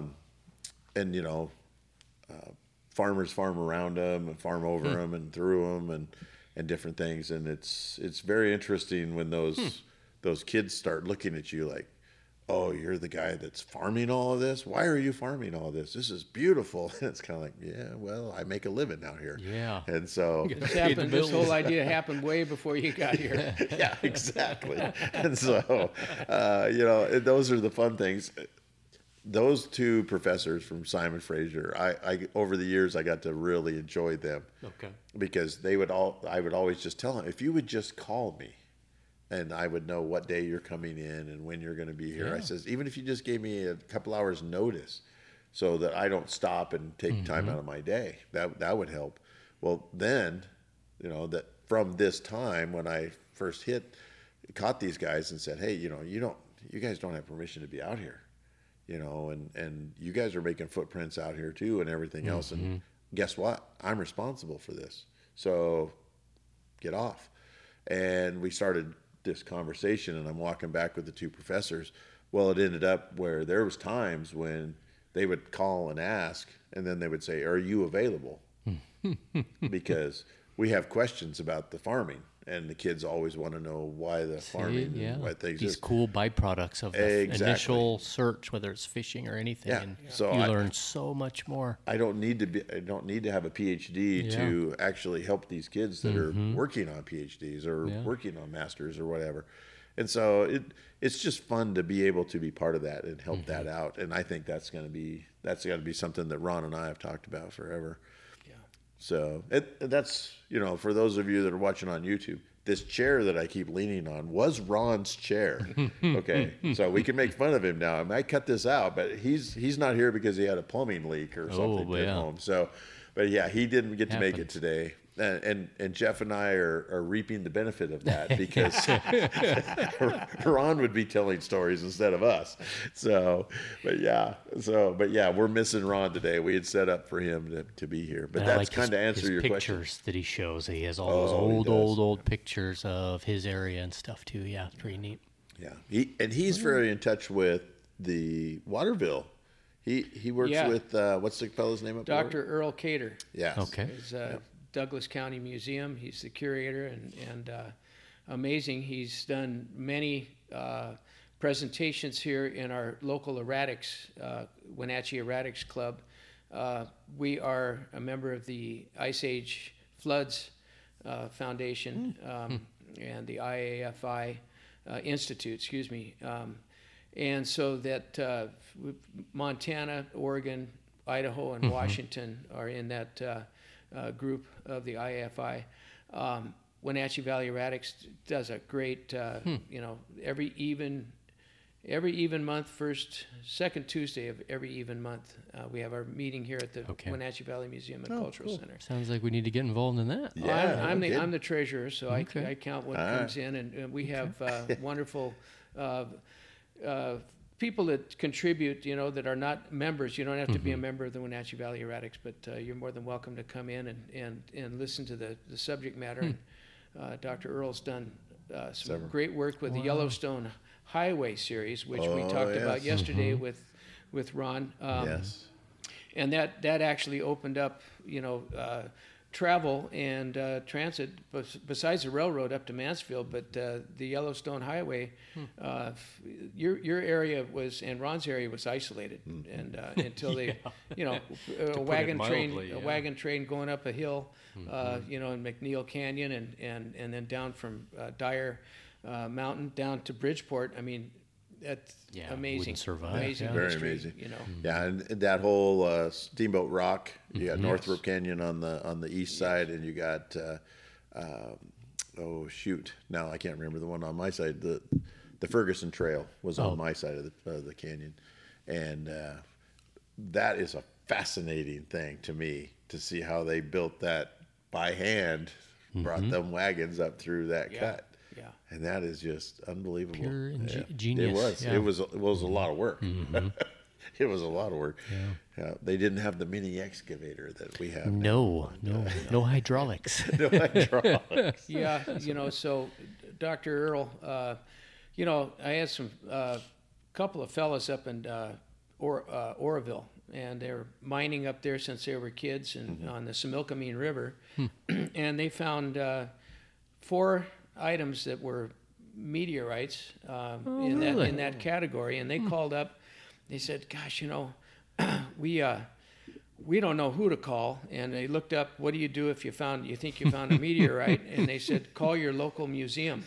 And, you know, uh, farmers farm around them and farm over them and through them and, and different things. And it's, it's very interesting when those, those kids start looking at you like, oh, you're the guy that's farming all of this? Why are you farming all this? This is beautiful. And it's kind of like, yeah, well, I make a living out here. Yeah. And so, This, Pay the happened, this bills. whole idea happened way before you got here. yeah, exactly. And so, uh, you know, it- those are the fun things. Those two professors from Simon Fraser, I, I over the years I got to really enjoy them Okay. because they would all I would always just tell them, if you would just call me, and I would know what day you're coming in and when you're going to be here. I Yeah. says, even if you just gave me a couple hours notice, so that I don't stop and take time out of my day, that that would help. Well, then, you know, that from this time when I first hit, caught these guys and said, hey, you know, you don't, you guys don't have permission to be out here, you know, and and you guys are making footprints out here too and everything else. And guess what? I'm responsible for this. So get off. And we started this conversation, and I'm walking back with the two professors. Well, it ended up where there was times when they would call and ask, and then they would say, are you available? Because we have questions about the farming, and the kids always want to know why the farming yeah. and what things These is. cool byproducts of the Exactly. initial search, whether it's fishing or anything. Yeah. And So you I- learn so much more. I don't need to be. I don't need to have a P H D Yeah. to actually help these kids that are working on P H Ds or Yeah. working on masters or whatever. And so it it's just fun to be able to be part of that and help that out. And I think that's going to be that's got to be something that Ron and I have talked about forever. Yeah. So it, that's you know for those of you that are watching on YouTube, this chair that I keep leaning on was Ron's chair. Okay, so we can make fun of him now. I might cut this out, but he's he's not here because he had a plumbing leak or something Oh, at yeah. home. So, but yeah, he didn't get to make it Happens. today. And, and and Jeff and I are, are reaping the benefit of that because Ron would be telling stories instead of us. So, but yeah, so but yeah, we're missing Ron today. We had set up for him to, to be here, but And I that's like kind of his, answer his your pictures question. that he shows. He has all those Oh, he old, does. old, old pictures of his area and stuff too. Yeah, it's pretty neat. Yeah, he and he's very in touch with the Waterville. He he works Yeah. with uh, what's the fellow's name up there? Doctor Earl Cater Yes. Okay. is uh, Douglas County Museum. He's the curator and, and uh, amazing. He's done many uh, presentations here in our local erratics, uh, Wenatchee Erratics Club. Uh, we are a member of the Ice Age Floods uh, Foundation. Um, and the I A F I uh, Institute, excuse me. Um, and so that uh, Montana, Oregon, Idaho, and mm-hmm. Washington are in that uh, uh, group of the I A F I. Um, Wenatchee Valley Erratics does a great, uh, hmm. you know, every even every even month, first, second Tuesday of every even month, uh, we have our meeting here at the okay. Wenatchee Valley Museum and oh, Cultural cool. Center. Sounds like we need to get involved in that. Yeah, I'm, I'm the I'm the treasurer, so okay. I, I count what All comes right. in, and, and we okay. have uh, wonderful uh, uh, people that contribute. You know, that are not members. You don't have to mm-hmm. be a member of the Wenatchee Valley Erratics, but uh, you're more than welcome to come in and and, and listen to the, the subject matter. Hmm. And, uh, Doctor Earl's done uh, some Several. great work with wow. the Yellowstone Highway series, which oh, we talked yes. about yesterday mm-hmm. with with Ron. Um, yes. And that, that actually opened up, you know, uh, travel and uh, transit besides the railroad up to Mansfield, but uh, the Yellowstone Highway, hmm. uh, your your area was, and Ron's area was isolated, hmm. and uh, until they, yeah. you know, a wagon mildly, train, yeah. a wagon train going up a hill, mm-hmm. uh, you know, in McNeil Canyon, and and and then down from uh, Dyer uh, Mountain down to Bridgeport. I mean, that's yeah, amazing. Survive. Amazing yeah. Very history, amazing. You know. Mm-hmm. Yeah, and that whole uh, Steamboat Rock, you got mm-hmm. Northrop yes. Canyon on the on the east yes. side, and you got uh, um, oh shoot, now I can't remember the one on my side. The the Ferguson Trail was oh. on my side of the uh, the canyon, and uh, that is a fascinating thing to me to see how they built that by hand, mm-hmm. brought them wagons up through that yeah. cut. Yeah. And that is just unbelievable. Pure yeah. ge- genius. It was. Yeah. It was. It was a lot of work. Mm-hmm. It was a lot of work. Yeah. Uh, they didn't have the mini excavator that we have. No, now. no, no hydraulics. no hydraulics. Yeah, you know. So, Doctor Earl, uh, you know, I had some uh, couple of fellas up in uh, or uh, Oroville, and they were mining up there since they were kids, and mm-hmm. on the Similkameen River, hmm. and they found uh, four items that were meteorites um, oh, in really? that in that category, and they hmm. called up. They said, "Gosh, you know, we uh, we don't know who to call." And they looked up, "What do you do if you found you think you found a meteorite?" And they said, "Call your local museum."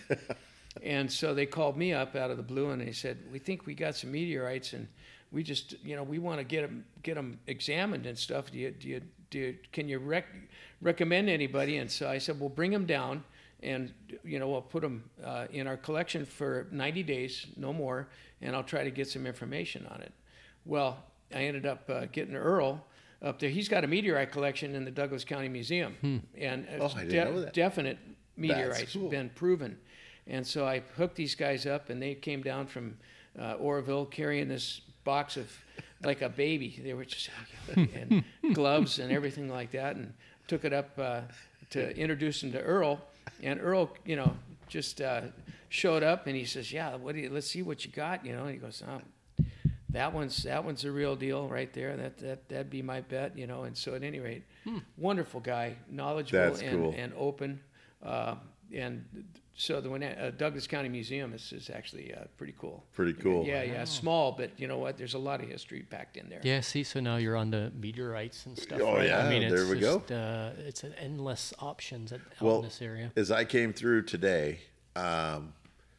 And so they called me up out of the blue, and they said, "We think we got some meteorites, and we just, you know, we want to get them get them examined and stuff. Do you do you do you, can you rec- recommend anybody?" And so I said, "Well, bring them down." And, you know, we'll put them uh, in our collection for ninety days, no more, and I'll try to get some information on it. Well, I ended up uh, getting Earl up there. He's got a meteorite collection in the Douglas County Museum, hmm. and oh, I didn't de- know that. definite meteorites cool. been proven. And so I hooked these guys up, and they came down from uh, Oroville carrying this box of, like a baby. They were just, and gloves and everything like that, and took it up uh, to introduce them to Earl. And Earl, you know, just uh, showed up, and he says, "Yeah, what do you, let's see what you got," you know. And he goes, "Oh, that one's that one's the real deal right there. That that that'd be my bet," you know. And so, at any rate, hmm. wonderful guy, knowledgeable and, cool. and open. Uh, and so the uh, Douglas County Museum is, is actually uh, pretty cool. Pretty cool. Yeah, yeah, wow. Small, but you know what? There's a lot of history packed in there. Yeah, see, so now you're on the meteorites and stuff. Oh, right? yeah, I mean, it's there we just, go. Uh, it's an endless options at, out well, in this area. As I came through today, um,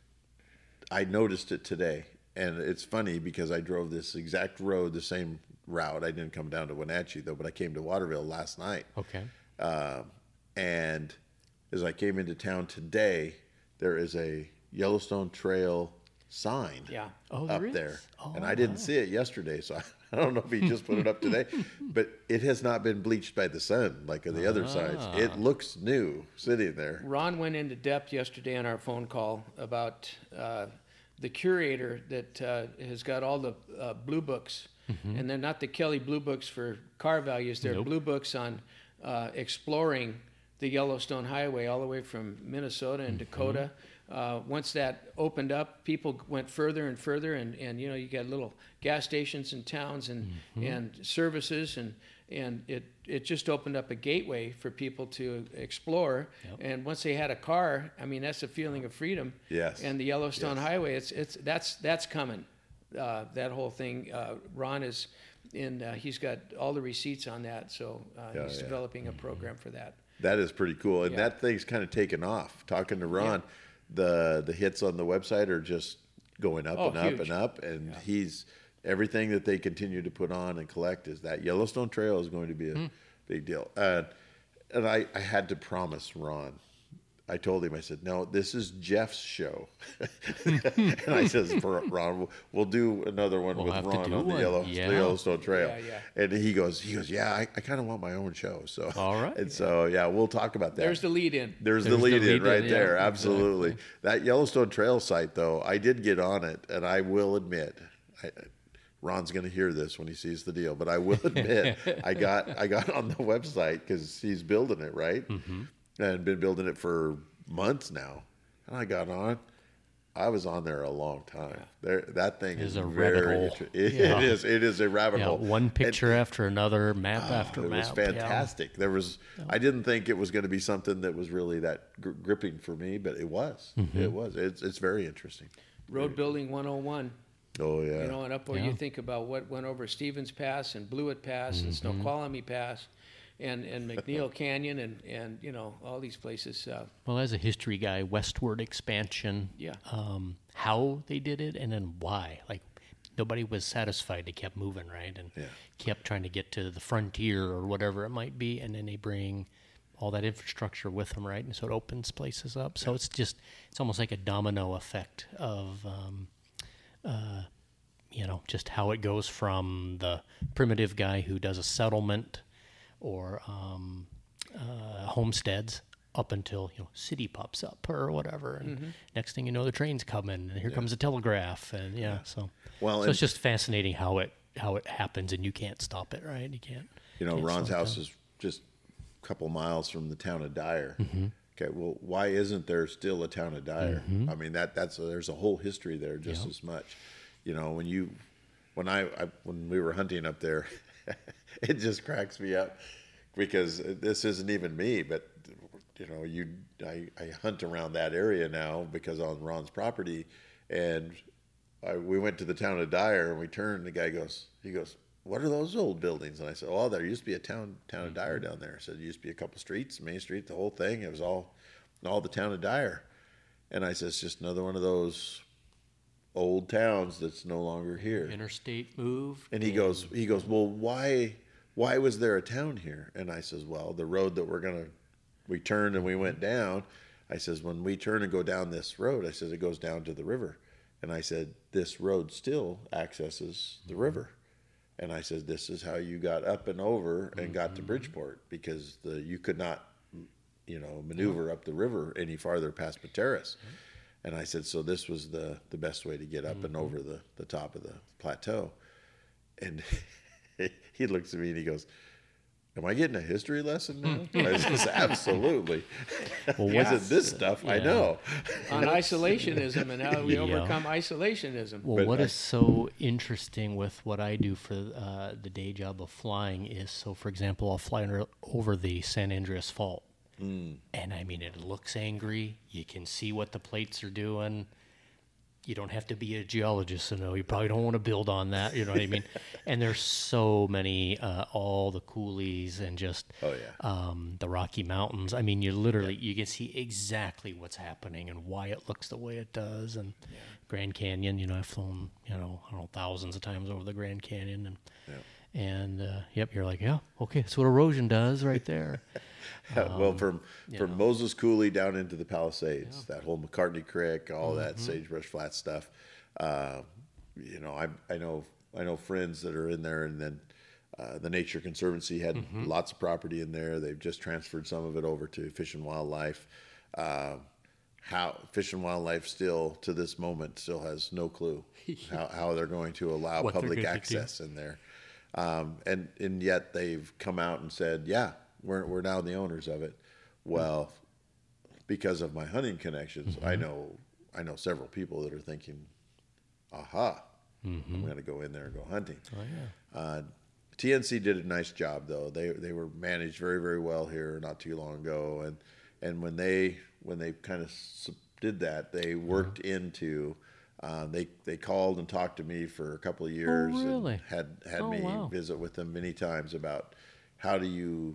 I noticed it today. And it's funny because I drove this exact road, the same route. I didn't come down to Wenatchee, though, but I came to Waterville last night. Okay. Um, and as I came into town today, there is a Yellowstone Trail sign yeah. oh, up there. there. Oh, and I didn't wow. see it yesterday, so I, I don't know if he just put it up today. But it has not been bleached by the sun like on the ah. other sides. It looks new sitting there. Ron went into depth yesterday on our phone call about uh, the curator that uh, has got all the uh, blue books. Mm-hmm. And they're not the Kelly blue books for car values. They're nope. blue books on uh, exploring the Yellowstone Highway all the way from Minnesota and mm-hmm. Dakota. Uh, once that opened up, people went further and further, and, and you know, you got little gas stations and towns and mm-hmm. and services, and and it it just opened up a gateway for people to explore. Yep. And once they had a car, I mean, that's a feeling of freedom. Yes. And the Yellowstone yes. Highway, it's it's that's that's coming. Uh, that whole thing. Uh, Ron is in. Uh, he's got all the receipts on that, so uh, yeah, he's yeah. developing a program for that. That is pretty cool, and Yeah. that thing's kind of taken off. Talking to Ron, the the hits on the website are just going up Oh, and up huge. and up, and he's everything that they continue to put on and collect is that Yellowstone Trail is going to be a Hmm. big deal. Uh, and I, I had to promise Ron. I told him, I said, no, this is Jeff's show. And I says, for Ron, we'll, we'll do another one We'll with have to Ron do on the, one. Yellow, Yeah. the Yellowstone Trail. Yeah, yeah. And he goes, he goes, yeah, I, I kind of want my own show. So All right. And so yeah, we'll talk about that. There's the lead in. There's, There's the the lead in lead-in, right yeah, there. exactly. Absolutely. That Yellowstone Trail site, though, I did get on it, and I will admit, I, Ron's going to hear this when he sees the deal, but I will admit, I got I got on the website because he's building it, right? Mm-hmm. And been building it for months now. And I got on. I was on there a long time. There, that thing It is is a very rabbit hole. inter- It, Yeah. it is. It is a rabbit Yeah, hole. one And- picture after another, map after it map. was fantastic. There was, I didn't think it was going to be something that was really that gr- gripping for me, but it was. Mm-hmm. It was. It's it's very interesting. Road building one oh one. Oh yeah. You know, and up where Yeah. you think about what went over Stevens Pass and Blewett Pass and Mm-hmm. Snoqualmie Pass and, and McNeil Canyon and, and, you know, all these places. Uh, Well, as a history guy, westward expansion, Yeah. um, how they did it, and then why. Like, nobody was satisfied. They kept moving, right? And Yeah. kept trying to get to the frontier or whatever it might be, and then they bring all that infrastructure with them, right? And so it opens places up. So it's just, it's almost like a domino effect of, um, uh, you know, just how it goes from the primitive guy who does a settlement or um, uh, homesteads up until, you know, city pops up or whatever, and next thing you know, the train's coming, and here comes the telegraph, and yeah, so Well, so and- it's just fascinating how it how it happens, and you can't stop it, right? You can't. You know, can't Ron's slow it house down. is just a couple miles from the town of Dyer. Mm-hmm. Okay, well, why isn't there still a town of Dyer? I mean, that that's a, there's a whole history there just as much. You know, when you when I, I when we were hunting up there, it just cracks me up because this isn't even me, but you know, you I, I hunt around that area now because on Ron's property, and I, we went to the town of Dyer and we turned. And the guy goes, he goes, "What are those old buildings?" And I said, "Oh, there used to be a town town of Dyer down there." I said, "There used to be a couple streets, Main Street, the whole thing. It was all all the town of Dyer." And I said, "It's just another one of those old towns that's no longer here." Interstate moved. And he goes, he goes, "Well, why why was there a town here?" And I says, "Well, the road that we're gonna we turned and we went down." I says, "When we turn and go down this road," I says, "it goes down to the river." And I said, "This road still accesses the river." And I said, "This is how you got up and over and got to Bridgeport because the you could not, you know, maneuver up the river any farther past Pateros." And I said, "So this was the, the best way to get up and over the, the top of the plateau." And he looks at me and he goes, "Am I getting a history lesson now?" I says, "Absolutely." Well, I said, "This stuff I Yeah. know." on isolationism and how we Yeah. overcome isolationism. Well, But what I- is so interesting with what I do for uh, the day job of flying is, so for example, I'll fly under- over the San Andreas Fault. Mm. And I mean, it looks angry. You can see what the plates are doing. You don't have to be a geologist to know. You probably don't want to build on that. You know what I mean? And there's so many, uh, all the coulees and just Oh, yeah. um, the Rocky Mountains. I mean, you literally you can see exactly what's happening and why it looks the way it does. And Grand Canyon, you know, I've flown, you know, I don't know, thousands of times over the Grand Canyon, and and uh, yep, you're like, yeah, okay, that's what erosion does right there. Well, from from Moses Coulee down into the Palisades, that whole McCartney Creek, all that Sagebrush Flat stuff. Uh, you know, I I know I know friends that are in there, and then uh, the Nature Conservancy had lots of property in there. They've just transferred some of it over to Fish and Wildlife. Uh, how Fish and Wildlife still to this moment still has no clue how, how they're going to allow What they're public going to do. access in there. Um, and and yet they've come out and said, yeah, we're we're now the owners of it. Well, because of my hunting connections, I know I know several people that are thinking, aha, I'm going to go in there and go hunting. Oh yeah. Uh, T N C did a nice job, though. They they were managed very very well here not too long ago, and and when they when they kind of did that, they worked into. Uh, they they called and talked to me for a couple of years really? and had had Oh, me wow. visit with them many times about how do you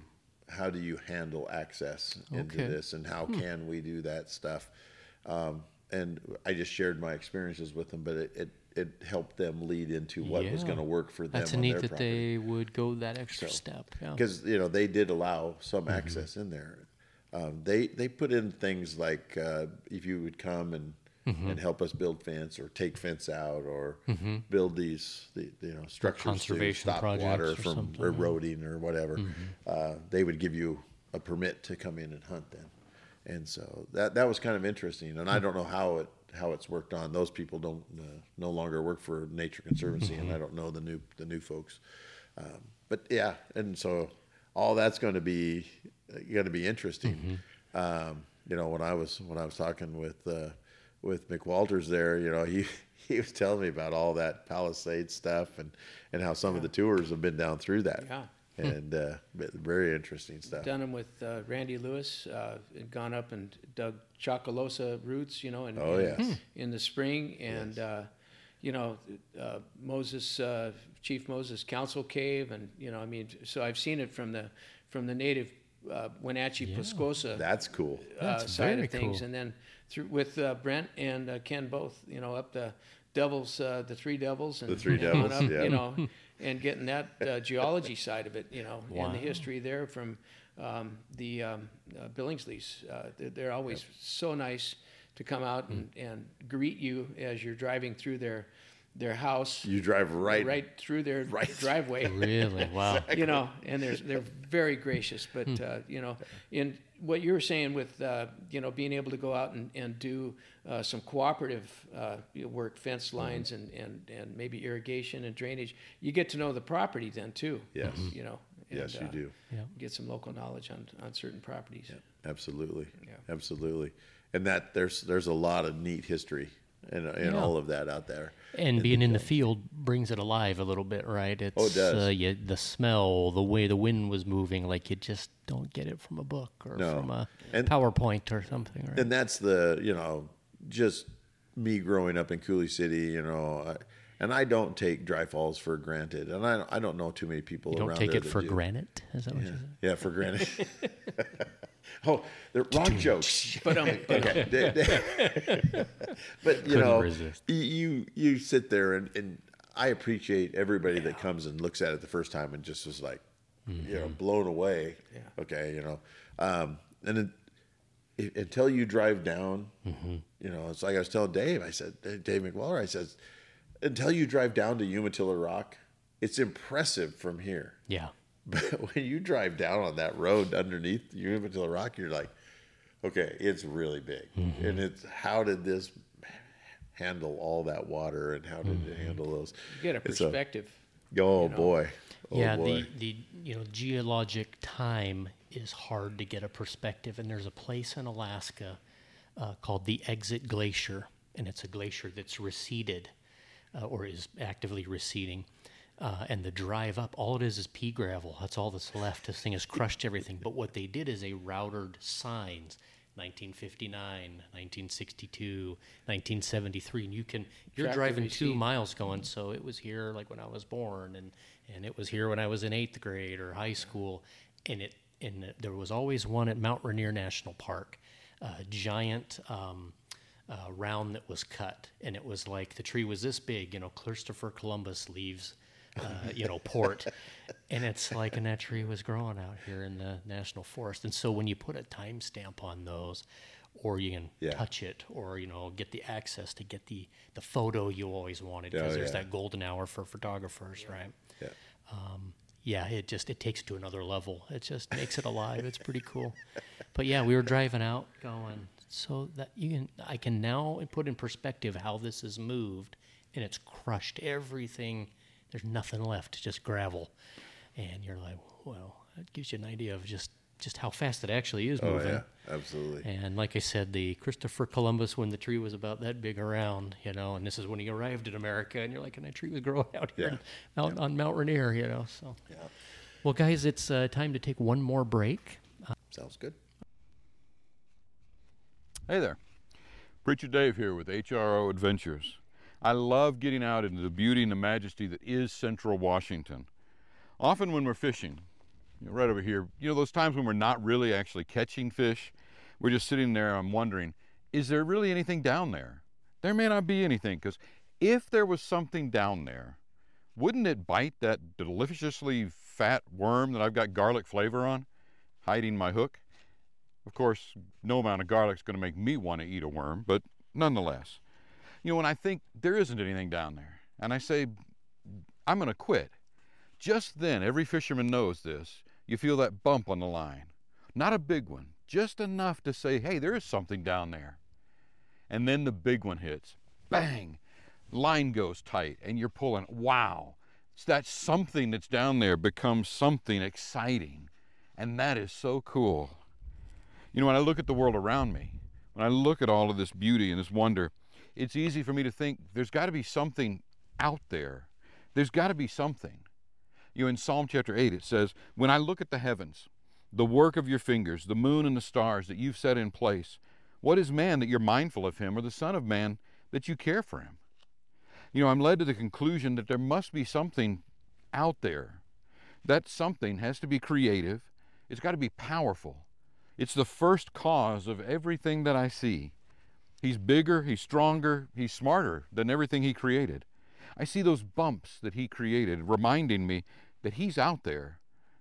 how do you handle access into Okay. this, and how can we do that stuff? Um, and I just shared my experiences with them, but it, it, it helped them lead into what was Yeah. going to work for them. That's on neat their that property. they would go that extra So, step. Yeah. Because you know they did allow some Mm-hmm. access in there. Um, they they put in things like uh, if you would come and Mm-hmm. and help us build fence or take fence out or build these the, you know structures to conservation stop projects water or from something, yeah. eroding or whatever. Uh, they would give you a permit to come in and hunt then, and so that that was kind of interesting. And I don't know how it how it's worked on. Those people don't uh, no longer work for Nature Conservancy, and I don't know the new the new folks. Um, but yeah, and so all that's going to be going to be interesting. Um, you know, when I was when I was talking with uh, with Mick Walters there, you know, he he was telling me about all that Palisades stuff and and how some of the tours have been down through that. Yeah. And uh, but very interesting stuff. Done them with uh, Randy Lewis, uh, and gone up and dug Chocolosa roots, you know, and, Oh, and yes. in the spring, and uh, you know, uh, Moses, uh, Chief Moses Council Cave, and you know, I mean, so I've seen it from the from the native uh, Wenatchee Piscosa That's cool. uh, That's side very of things, cool. and then through with uh, Brent and uh, Ken both, you know, up the Devils, uh, the Three Devils, and The Three and on Devils, up, yeah. you know, and getting that uh, geology side of it, you know, and Wow. the history there from um, the um, uh, Billingsley's. Uh, they're, they're always so nice to come out and, and greet you as you're driving through their their house, You drive right. right through their Right. driveway. Really? Wow. You know, and they're they're very gracious. But uh, you know, in what you were saying with uh, you know being able to go out and and do uh, some cooperative uh, work, fence lines and and and maybe irrigation and drainage, you get to know the property then too. Yes. You know. and, Yes, you uh, do. Yeah. Get some local knowledge on on certain properties. Absolutely. Yeah. Absolutely. And that there's there's a lot of neat history and and Yeah. all of that out there. And being in the field brings it alive a little bit, right? It's, Oh, it does. Uh, you, the smell, the way the wind was moving, like you just don't get it from a book or No. from a And- PowerPoint or something, right? And that's the, you know, just me growing up in Cooley City, you know, I, and I don't take Dry Falls for granted. And I, I don't know too many people you don't around take there it that for do. granted? Is that what you said? Yeah, for granted. Oh, the rock jokes. But um, but, um, But you Couldn't know, resist. you you you sit there and, and I appreciate everybody that comes and looks at it the first time and just is like, you know, blown away. Yeah. Okay, you know, um, and then i- until you drive down, you know, it's like I was telling Dave. I said, Dave McWaller. I said, until you drive down to Umatilla Rock, it's impressive from here. Yeah. But when you drive down on that road underneath Umatilla Rock, you're like, okay, it's really big. And it's how did this handle all that water and how did it handle those? you get a It's a- perspective. oh you know. boy. Oh yeah, boy. the, the you know geologic time is hard to get a perspective, and there's a place in Alaska uh, called the Exit Glacier, and it's a glacier that's receded uh, or is actively receding. Uh, and the drive up, all it is is pea gravel. That's all that's left. This thing has crushed everything. But what they did is they routed signs, nineteen fifty-nine, nineteen sixty-two, nineteen seventy-three, and you can you're Track the driving two receipt. miles going. So it was here like when I was born, and and it was here when I was in eighth grade or high school, and it and there was always one at Mount Rainier National Park, a giant. Um, uh, round that was cut, and it was like the tree was this big, you know, Christopher Columbus leaves, uh, you know, port, and it's like, and that tree was growing out here in the national forest. And so when you put a timestamp on those, or you can Yeah. touch it, or you know, get the access to get the the photo you always wanted, because Oh, there's yeah. that golden hour for photographers, right? Yeah. Um, yeah, it just it takes it to another level. It just makes it alive. It's pretty cool. But yeah, we were driving out, going so that you can I can now put in perspective how this has moved, and it's crushed everything. There's nothing left, just gravel, and you're like, well, that gives you an idea of just just how fast it actually is Oh moving. yeah. Absolutely. And like I said, the Christopher Columbus, when the tree was about that big around, you know, and this is when he arrived in America, and you're like, and that tree was growing out here Yeah. in Mount, on Mount Rainier, you know. So, Yeah. well, guys, it's uh, time to take one more break. Sounds good. Hey there. Preacher Dave here with H R O Adventures. I love getting out into the beauty and the majesty that is Central Washington. Often when we're fishing, You know, right over here. You know, those times when we're not really actually catching fish, we're just sitting there and I'm wondering, is there really anything down there? There may not be anything, because if there was something down there, wouldn't it bite that deliciously fat worm that I've got garlic flavor on, hiding my hook? Of course, no amount of garlic is going to make me want to eat a worm, but nonetheless. You know, when I think there isn't anything down there, and I say, I'm going to quit, just then, every fisherman knows this, you feel that bump on the line. Not a big one, just enough to say, hey, there is something down there. And then the big one hits. Bang! Line goes tight, and you're pulling. Wow! So that something that's down there becomes something exciting. And that is so cool. You know, when I look at the world around me, when I look at all of this beauty and this wonder, it's easy for me to think there's got to be something out there. There's got to be something. You know, in Psalm chapter eight, it says, when I look at the heavens, the work of your fingers, the moon and the stars that you've set in place, what is man that you're mindful of him, or the son of man that you care for him? You know, I'm led to the conclusion that there must be something out there. That something has to be creative. It's got to be powerful. It's the first cause of everything that I see. He's bigger, he's stronger, he's smarter than everything he created. I see those bumps that he created reminding me that he's out there.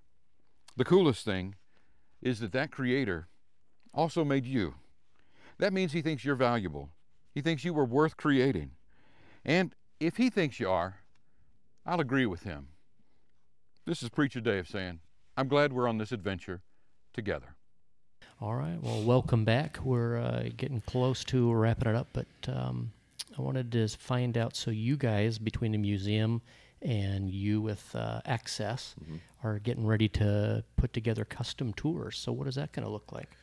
The coolest thing is that that creator also made you. That means he thinks you're valuable. He thinks you were worth creating. And if he thinks you are, I'll agree with him. This is Preacher Dave saying, I'm glad we're on this adventure together. All right. Well, welcome back. We're uh, getting close to wrapping it up, but um, I wanted to find out, so you guys, between the museum and you with uh, Access, mm-hmm. are getting ready to put together custom tours. So what is that going to look like?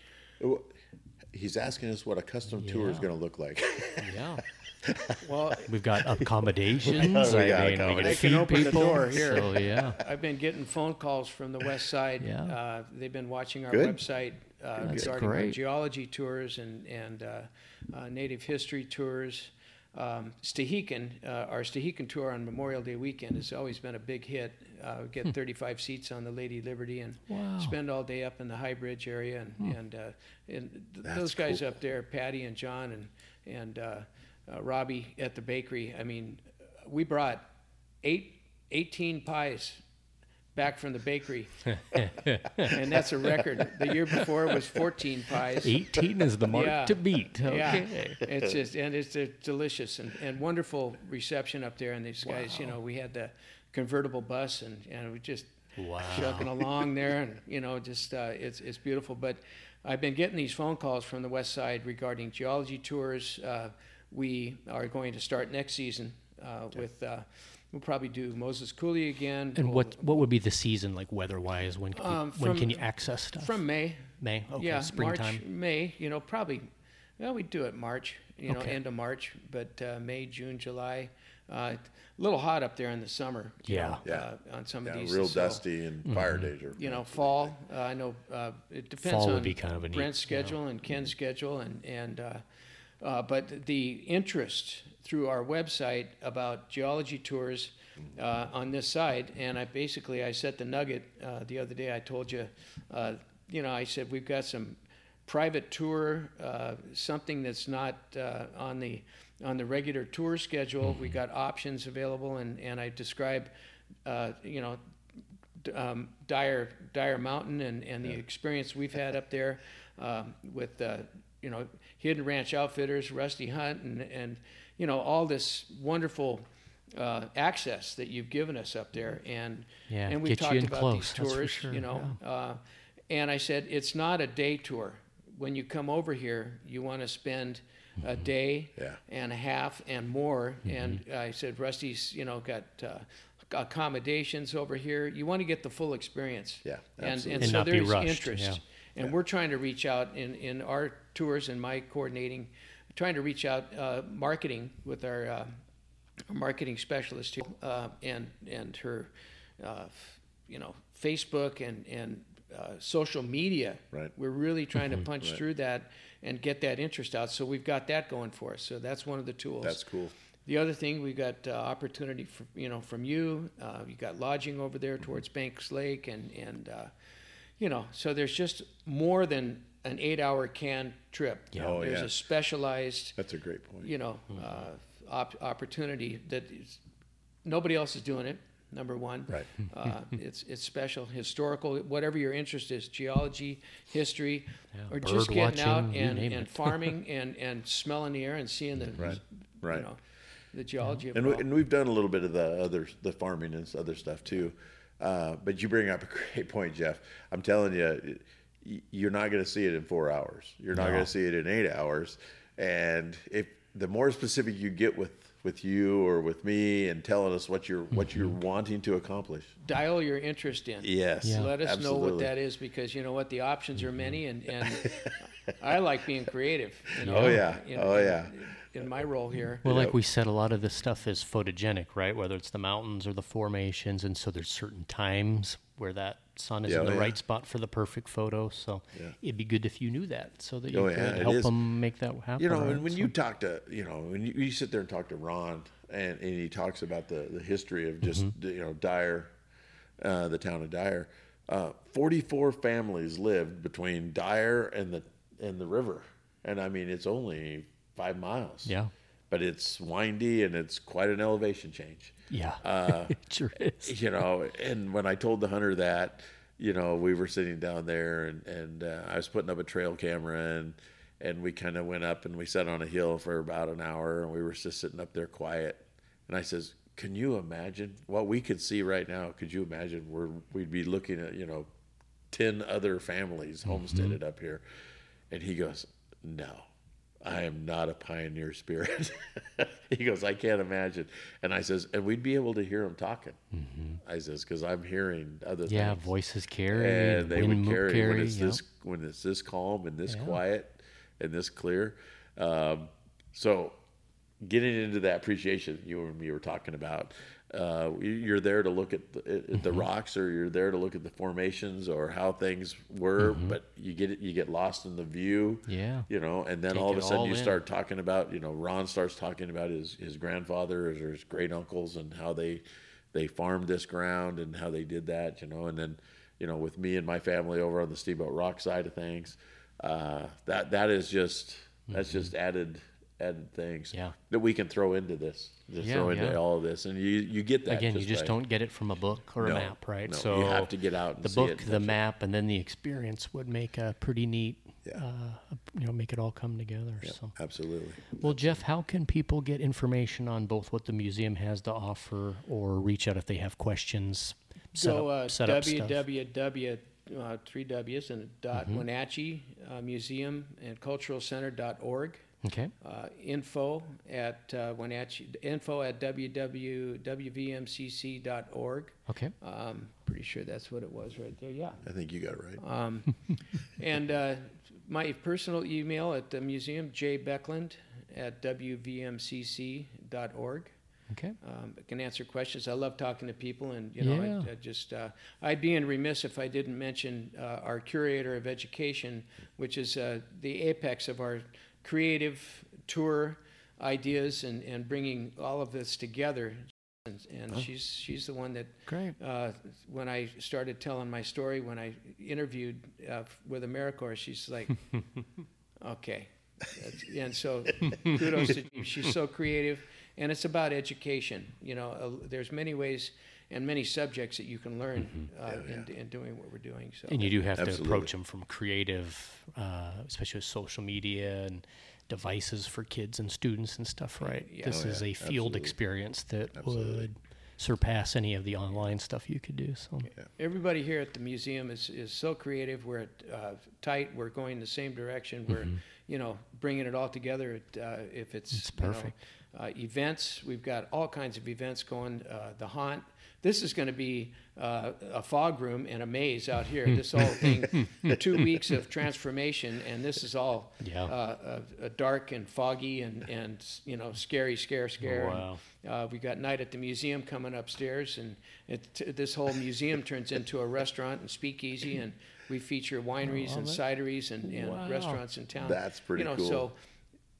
He's asking us what a custom yeah. tour is going to look like. Yeah. Well, we've got accommodations. we got I mean, accommodations. we I can open people, the door here. So, yeah. I've been getting phone calls from the west side. Yeah. Uh, they've been watching our Good. website uh, That's regarding our great. geology tours and, and uh, uh, native history tours. Um, Stehekin, uh, our Stehekin tour on Memorial Day weekend has always been a big hit. Uh, we get thirty-five seats on the Lady Liberty and Wow. spend all day up in the High Bridge area. And, Hmm. and, uh, and th- That's those guys cool. up there, Patty and John and, and uh, uh, Robbie at the bakery, I mean, we brought eight, eighteen pies back from the bakery, and that's a record. The year before was fourteen pies. eighteen is the mark Yeah. to beat. Okay. Yeah, it's just and it's uh, delicious and, and wonderful reception up there. And these guys, you know, we had the convertible bus and and we just Wow. chugging along there, and you know, just uh, it's it's beautiful. But I've been getting these phone calls from the west side regarding geology tours. Uh, we are going to start next season uh, with. Uh, We'll probably do Moses Coulee again. And We'll- what what would be the season like weather-wise? When can, Um, you, when from- can you access stuff? From May. May. Okay. Yeah, Springtime. March, May. You know, probably. Well, we do it March. You know, Okay. end of March. But uh, May, June, July. Uh, a little hot up there in the summer. you Yeah. know, Yeah. Uh, on some Yeah, of these. real so, dusty and fire days are. You know, fall. Uh, I know uh, it depends Fall would on be kind of a neat, Brent's schedule and Ken's schedule, and and uh, uh, but the interest through our website about geology tours uh, on this side, and I basically I set the nugget uh, the other day. I told you, uh, you know, I said we've got some private tour, uh, something that's not uh, on the on the regular tour schedule. We got options available, and and I describe, uh, you know. d- Um, Dyer Dyer Mountain and, and the experience we've had up there um, with uh, you know Hidden Ranch Outfitters, Rusty Hunt, and and you know all this wonderful uh, access that you've given us up there, and Yeah, and we get you talked in about close, these that's for tours, sure, you know, uh, and I said it's not a day tour. When you come over here, you want to spend a day Yeah. and a half and more. And I said, Rusty's, you know, got uh, accommodations over here. You want to get the full experience. Yeah, and, and, absolutely. And so not be there's rushed, interest. yeah. And Yeah. we're trying to reach out in, in our tours and my coordinating, trying to reach out uh, marketing with our, uh, our marketing specialist here, uh, and and her, uh, you know, Facebook and and uh, social media. Right. We're really trying to punch Right. through that and get that interest out. So we've got that going for us. So that's one of the tools. That's cool. the other thing, we got uh, opportunity for, you know, from you. Uh, you got lodging over there towards Banks Lake, and and uh, you know, so there's just more than an eight-hour canned trip. Yeah. Oh, there's yeah. a specialized, That's a great point. you know, uh, op- opportunity that is, nobody else is doing it. Number one, Right. uh, it's it's special, historical, whatever your interest is, geology, history, Yeah, or bird just getting out watching, you and, name and it. farming and, and smelling the air and seeing the Right. Right. you know, the geology of And, it we, all. and we've done a little bit of the other the farming and other stuff too. Uh, but you bring up a great point, Jeff. I'm telling you, y- you're not going to see it in four hours. You're not No. going to see it in eight hours. And if the more specific you get with, with you or with me and telling us what you're what you're wanting to accomplish, Dial your interest in. yes, Yeah. Let us know what absolutely. that is, because you know what, the options are many, and, and I like being creative. You know, Oh, yeah. in- Oh, in- yeah. In my role here. Well, Yep. like we said, a lot of this stuff is photogenic, right? Whether it's the mountains or the formations, and so there's certain times where that sun is Yeah, in the oh, yeah. right spot for the perfect photo. So Yeah. it'd be good if you knew that, so that you Oh, could yeah, it help is. them make that happen. You know, right? and when So- you talk to, you know, when you, you sit there and talk to Ron, and, and he talks about the, the history of just, you know, Dyer, uh, the town of Dyer, uh, forty-four families lived between Dyer and the and the river, and I mean it's only five miles. Yeah. But it's windy and it's quite an elevation change. yeah, Uh, it sure is. You know, and when I told the hunter that, you know, we were sitting down there and, and uh, I was putting up a trail camera and, and we kind of went up and we sat on a hill for about an hour and we were just sitting up there quiet. And I says, can you imagine what we could see right now? Could you imagine where we'd be looking at, you know, ten other families homesteaded Mm-hmm. up here? And he goes, no. I am not a pioneer spirit. He goes, I can't imagine. And I says, and we'd be able to hear them talking. I says, because I'm hearing other Mm-hmm. Yeah, things. voices carry, And they wind would carry, carry when it's yep. this when it's this calm and this Yeah. quiet and this clear. Um, so getting into that appreciation you and me were talking about, uh, you- you're there to look at the, at the Mm-hmm. rocks, or you're there to look at the formations or how things were, Mm-hmm. but you get it, you get lost in the view. Yeah. You know, and then Take all of a it sudden all you in. start talking about, you know, Ron starts talking about his, his grandfather or his great uncles and how they, they farmed this ground and how they did that, you know, and then, you know, with me and my family over on the Steamboat Rock side of things, uh, that, that is just, that's just added, added things Mm-hmm. Yeah. that we can throw into this, just Yeah, throw into yeah. all of this. And you, you get that. Again, you just by- don't get it from a book or No, a map, right? no, So you have to get out and the see book, it and the touch it. map, and then the experience would make a pretty neat, Yeah. uh, you know, make it all come together. Yeah, So, absolutely. well, Jeff, how can people get information on both what the museum has to offer, or reach out if they have questions? Set Go up, uh, set up stuff. www, uh, three W's and dot Mm-hmm. Wenatchee uh, Museum and Cultural Center dot org. Okay. Uh, info at uh, Wenatchee, info at www w v m c c dot org. Okay. Um, pretty sure that's what it was right there. Yeah. I think you got it right. Um, and uh, my personal email at the museum, j beckland at w v m c c dot org. Okay. Um, I can answer questions. I love talking to people, and you know, Yeah. I, I just uh, I'd be in remiss if I didn't mention uh, our curator of education, which is uh, the apex of our creative tour ideas and, and bringing all of this together. And, and she's she's the one that Great. uh, when I started telling my story, when I interviewed uh, with AmeriCorps, she's like, okay. That's, and so kudos to Jean. She's so creative, and it's about education. You know, uh, there's many ways and many subjects that you can learn uh, in, in doing what we're doing. So And you do have Absolutely. to approach them from creative, uh, especially with social media and devices for kids and students and stuff, right? Yeah. This Oh, is yeah. a field Absolutely. experience that Absolutely. would surpass any of the online stuff you could do. So, everybody here at the museum is, is so creative. We're uh, tight. We're going the same direction. We're, you know, bringing it all together. Uh, if it's, It's you know, perfect. uh, events, we've got all kinds of events going. Uh, the Haunt. This is going to be uh, a fog room and a maze out here. This whole thing, two weeks of transformation, and this is all Yeah. uh, uh, uh, dark and foggy and, and you know, scary, scare, scare. Wow. And, uh, we got Night at the Museum coming upstairs, and it, t- this whole museum turns into a restaurant and speakeasy, and we feature wineries and cideries and, and Wow. restaurants in town. That's pretty you know, cool. So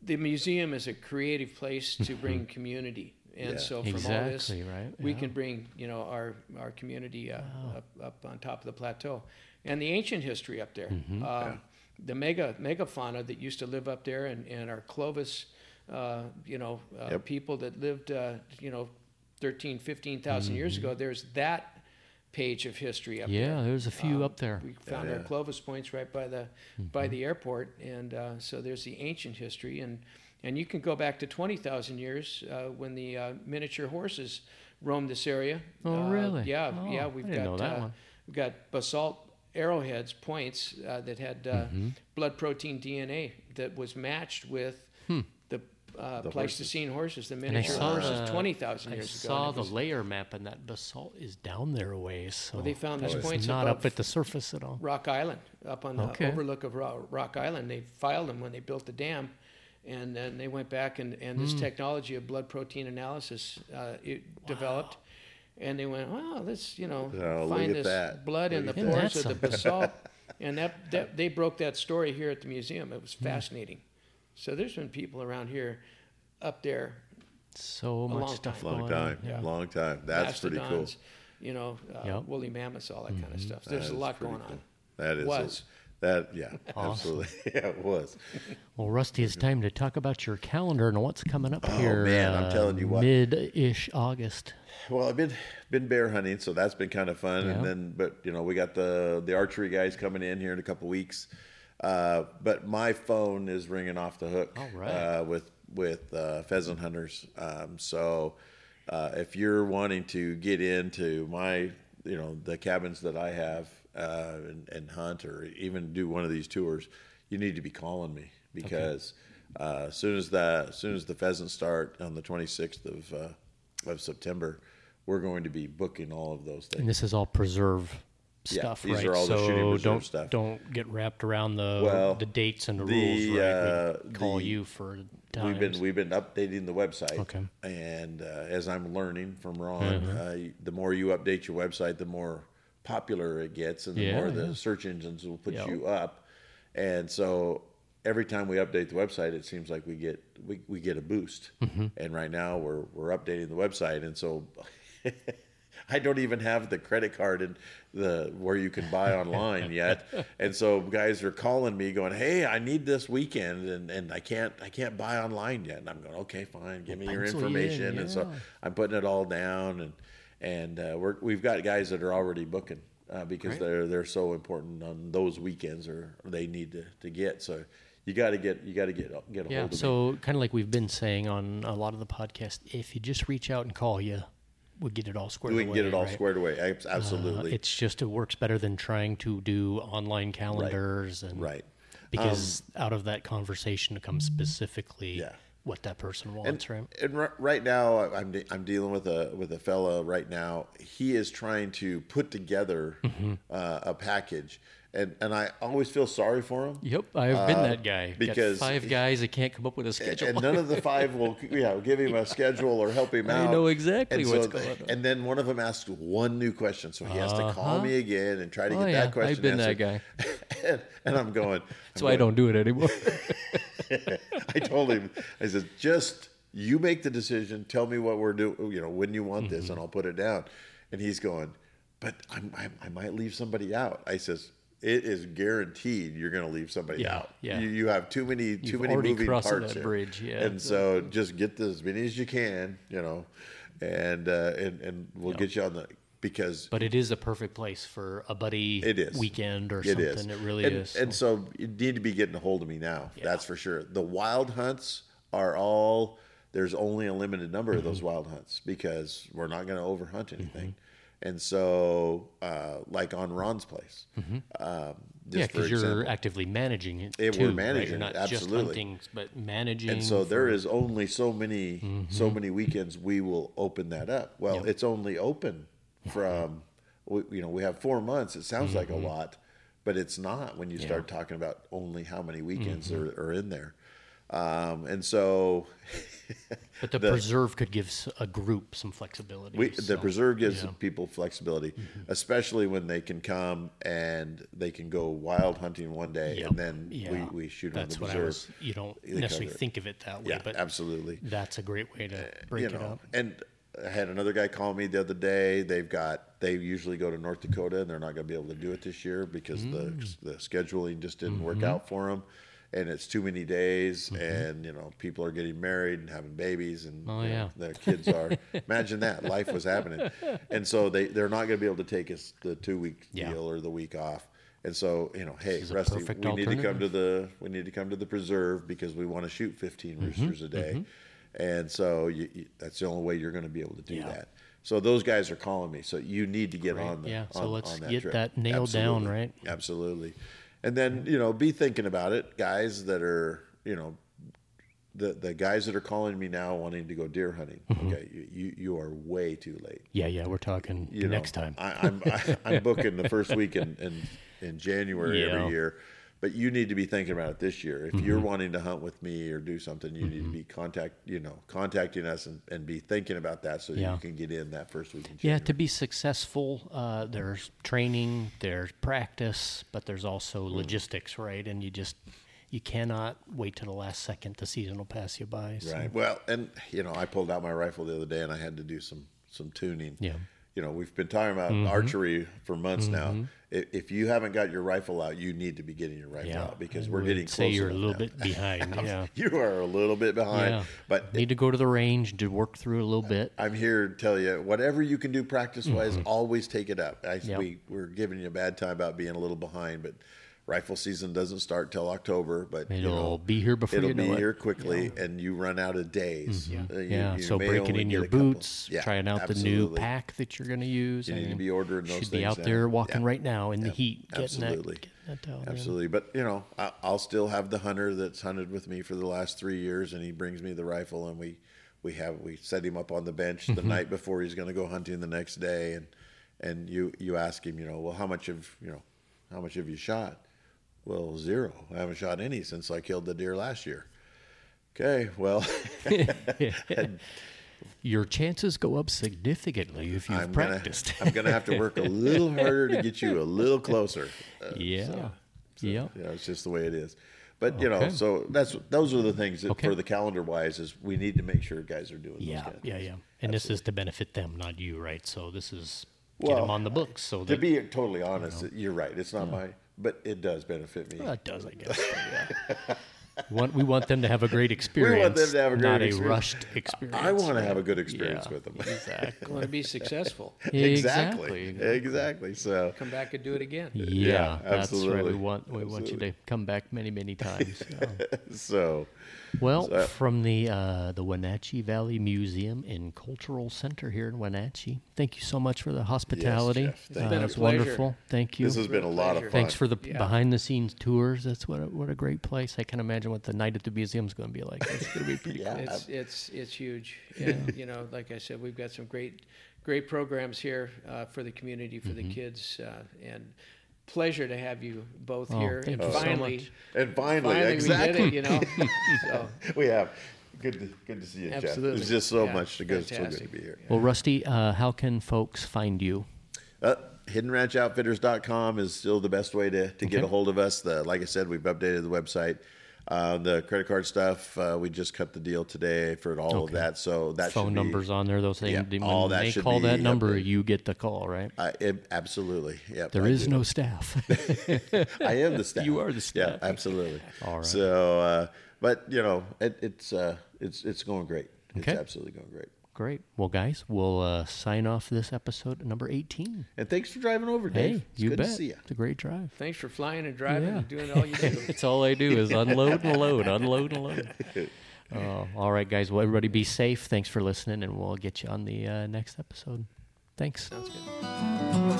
the museum is a creative place to bring community. And Yeah. so from Exactly, all this, right? we Yeah. can bring, you know, our, our community uh, up, up on top of the plateau. And the ancient history up there. Mm-hmm. Um, The mega megafauna that used to live up there, and, and our Clovis, uh, you know, uh, Yep. people that lived, uh, you know, thirteen, fifteen thousand years ago, there's that page of history up there. Mm-hmm. Yeah, there's a few Um, up there. We found Yeah, our yeah. Clovis points right by the by the airport, and uh, so there's the ancient history, and and you can go back to twenty thousand years uh, when the uh, miniature horses roamed this area. Oh, Uh, really? Yeah, Oh, yeah. We've I didn't got know that uh, one. we've got basalt arrowheads, points uh, that had uh, Mm-hmm. blood protein D N A that was matched with the. Uh, Pleistocene horses, the Hmm. And I miniature saw horses, the, twenty thousand I years ago. saw and it the was- layer map, and that basalt is down there a ways. So Well, they found that these is points not above up at the surface at all. Rock Island, up on the Okay. overlook of Rock, Rock Island. They filed them when they built the dam, and then they went back and, and Hmm. this technology of blood protein analysis uh, it developed, and they went, well, let's you know Oh, look find at this that. blood in Look the at that. pores Isn't of the that basalt, and that, that they broke that story here at the museum. It was fascinating. So there's been people around here, up there, So much long stuff time. Long going on. time, Yeah. long time. That's pretty cool. mastodons, you know, uh, Yep. woolly mammoths, all that kind of stuff. There's That a is lot pretty going cool. on. That is Was. that. Yeah, absolutely. Yeah, it was. Well, Rusty, it's time to talk about your calendar and what's coming up here. Oh, man, I'm uh, telling you what. Mid-ish August. Well, I've been been bear hunting, so that's been kind of fun. Yeah. And then, but you know, we got the the archery guys coming in here in a couple weeks. Uh, but my phone is ringing off the hook All right. uh, with with uh, pheasant hunters. Um, so uh, if you're wanting to get into my, you know, the cabins that I have uh, and, and hunt, or even do one of these tours, you need to be calling me because uh, as soon as the as soon as the pheasants start on the twenty-sixth of uh, of September, we're going to be booking all of those things. And this is all preserve Yeah, stuff, these right? are all the so shooting reserve don't, stuff. Don't get wrapped around the Well, the dates and the, the, rules, right? uh, We call the- you for times. We've been we've been updating the website. Okay. And uh, as I'm learning from Ron, Mm-hmm. uh, the more you update your website, the more popular it gets, and the Yeah, more the yeah. search engines will put Yeah. you up. And so every time we update the website, it seems like we get we, we get a boost. Mm-hmm. And right now we're we're updating the website, and so. I don't even have the credit card in the where you can buy online yet, and so guys are calling me going, "Hey, I need this weekend, and, and I can't I can't buy online yet." And I'm going, "Okay, fine, give me your pencil you in, information." And so yeah. I'm putting it all down, and and uh, we're, we've got guys that are already booking uh, because Great. they're they're so important on those weekends, or they need to, to get. So you got to get you got to get get a Yeah, hold of me. so kind of like we've been saying on a lot of the podcast, if you just reach out and call you, we'll get it all squared We away. can get it all right? squared away. Abs- Uh, Absolutely. it's just, it works better than trying to do online calendars. and Right. Because out of that conversation comes specifically Yeah. what that person wants, right? And ri- right now, I'm de- I'm dealing with a with a fella right now. He is trying to put together Mm-hmm. uh, a package, and and I always feel sorry for him. Yep, I've been that guy. Got Uh, because five he- guys that can't come up with a schedule. And none of the five will, yeah, give him a schedule or help him I out. know exactly And what's so- going on. And then one of them asks one new question, so he has to call Uh-huh. me again and try to Oh, get yeah, that question I've been that answered. guy. and, and I'm going. That's why I don't do it anymore. I told him, I said, just you make the decision. Tell me what we're doing, you know, when you want this, and I'll put it down. And he's going, but I'm, I, I might leave somebody out. I says, it is guaranteed you're going to leave somebody Yeah, out. yeah. You, you have too many too You've many already moving crossed parts that here. bridge, yeah. And so just get the, as many as you can, you know, and uh, and and we'll get you on the because But it is a perfect place for a buddy it is weekend or It something. is. It really and, is. And so you need to be getting a hold of me now. That's for sure. The wild hunts are all. There's only a limited number of Mm-hmm. those wild hunts because we're not going to overhunt anything. And so, uh, like on Ron's place, um, just Mm-hmm. yeah, for because you're example. actively managing it Yeah, too, we're right? managing You're it, not just absolutely. hunting, but managing. And so there for- is only so many so many weekends we will open that up. Well, Yep. it's only open from we, you know we have four months. It sounds like a lot, but it's not when you start talking about only how many weekends are, are in there. Um, and so, But the, the- preserve could give s- a group some flexibility. we, so, the preserve gives yeah. people flexibility, especially when they can come and they can go wild hunting one day, Yep. and then Yeah. we, we shoot That's on the what preserve. I was. You don't They necessarily cover it. think of it that way, Yeah, but absolutely. that's a great way to break you it know, up. and I had another guy call me the other day. They've got they usually go to North Dakota, and they're not going to be able to do it this year because Mm. the the scheduling just didn't Mm-hmm. work out for them, and it's too many days, and you know people are getting married and having babies, and Oh, you know, yeah. their kids are. Imagine that life was happening, and so they they're not going to be able to take us the two week Yeah. deal or the week off. And so, you know, hey, is a Rusty, perfect we need to come to alternative. the we need to come to the preserve because we want to shoot fifteen Mm-hmm. roosters a day, and so you, you, that's the only way you're going to be able to do Yeah. that. So those guys are calling me. So you need to get Great. on the Yeah, so on, let's on that get trip. that nailed down, Absolutely. right? Absolutely, and then you know, be thinking about it, guys that are you know. The, the guys that are calling me now wanting to go deer hunting, Mm-hmm. okay, you, you you are way too late. Yeah, yeah, we're talking You know, next time. I, I'm I, I'm booking the first week in, in, in January Yeah. every year, but you need to be thinking about it this year. If you're wanting to hunt with me or do something, you need to be contact you know contacting us and, and be thinking about that so that Yeah. you can get in that first week in Yeah, January. to be successful, uh, there's training, there's practice, but there's also Mm. logistics, right? And you just you cannot wait till the last second. The season will pass you by. So. Right. Well, and you know, I pulled out my rifle the other day and I had to do some some tuning. Yeah. You know, we've been talking about archery for months now. If, if you haven't got your rifle out, you need to be getting your rifle Yeah, out because I we're would getting say close. you're a enough little now. bit behind. Yeah, You are a little bit behind, yeah. but Need to go to the range to work through a little bit. I'm here to tell you, whatever you can do practice wise, always take it up. I, Yep. we, we're giving you a bad time about being a little behind, but rifle season doesn't start till October. But you It'll know, be here before it'll you know be it. here quickly, and you run out of days. Uh, you- Yeah, you so may breaking only in get your a couple. boots, Yeah, trying out the new absolutely. pack that you're going to use. You I need to mean, be ordering those should be things out now. there walking Yeah. right now in the Yeah, heat, getting absolutely. that, getting that down. Absolutely, but you know, I, I'll still have the hunter that's hunted with me for the last three years, and he brings me the rifle, and we, we have we set him up on the bench Mm-hmm. the night before he's going to go hunting the next day, and and you you ask him, you know, well, how much of you know, how much have you shot? Well, zero. I haven't shot any since I killed the deer last year. Okay, well, Your chances go up significantly if you've I'm practiced. gonna I'm gonna have to work a little harder to get you a little closer. Uh, yeah. so- yeah. You know, it's just the way it is. But you know, Okay. so that's those are the things that Okay. for the calendar wise is we need to make sure guys are doing. Yeah, those kind of yeah, things. yeah. And this is to benefit them, not you, right? So this is get Well, them on the books. So To that be totally honest, you're right. It's not my, but it does benefit me. well, it does, I guess. but yeah. we, want, we want them to have a great experience. them to have a great not experience. a rushed experience. I want to right? have a good experience Yeah, with them. Exactly. Want to be successful. exactly. Exactly. Exactly. So Come back and do it again. Yeah, Yeah, that's right. We absolutely. want we want you to come back many, many times. So. so Well, So- from the uh, the Wenatchee Valley Museum and Cultural Center here in Wenatchee, thank you so much for the hospitality. Jeff. Thank uh, you. it's It's been a pleasure. wonderful. Thank you. this has been a lot of pleasure. fun. Thanks for the Yeah. behind the scenes tours. That's what a, what a great place. I can imagine what the night at the museum is going to be like. It's going to be pretty Yeah. cool. It's it's it's huge, and you know, like I said, we've got some great great programs here uh, for the community, for Mm-hmm. the kids, uh, and pleasure to have you both Oh, here. thank and you so finally, much. and finally, finally exactly. we did it. You know, so we have. Good to, good to see you, Jeff. Absolutely. It's just so Yeah, much to go. So good to fantastic. be here. Well, Rusty, uh, how can folks find you? Uh, hidden ranch outfitters dot com is still the best way to, to get Okay. a hold of us. The, like I said, we've updated the website. Uh, the credit card stuff, uh, we just cut the deal today for all of Okay. that. So that Phone should be, numbers on there. Those things. Yeah, when all that they should call be that number, updated. you get the call, right? I, it, absolutely. Yep, There I is do. no staff. I am the staff. You are the staff. Yeah, absolutely. All right. So, uh, but you know, it, it's uh, it's it's going great. Okay. It's absolutely going great. Great. Well, guys, we'll uh, sign off this episode number eighteen. And thanks for driving over, Dave. Hey, it's you good bet. to see you. It's a great drive. thanks for flying and driving Yeah. and doing all you do. It's all I do is unload and load, unload and load. Uh, all right, guys. Well, everybody be safe. Thanks for listening, and we'll get you on the uh, next episode. Thanks. Sounds good.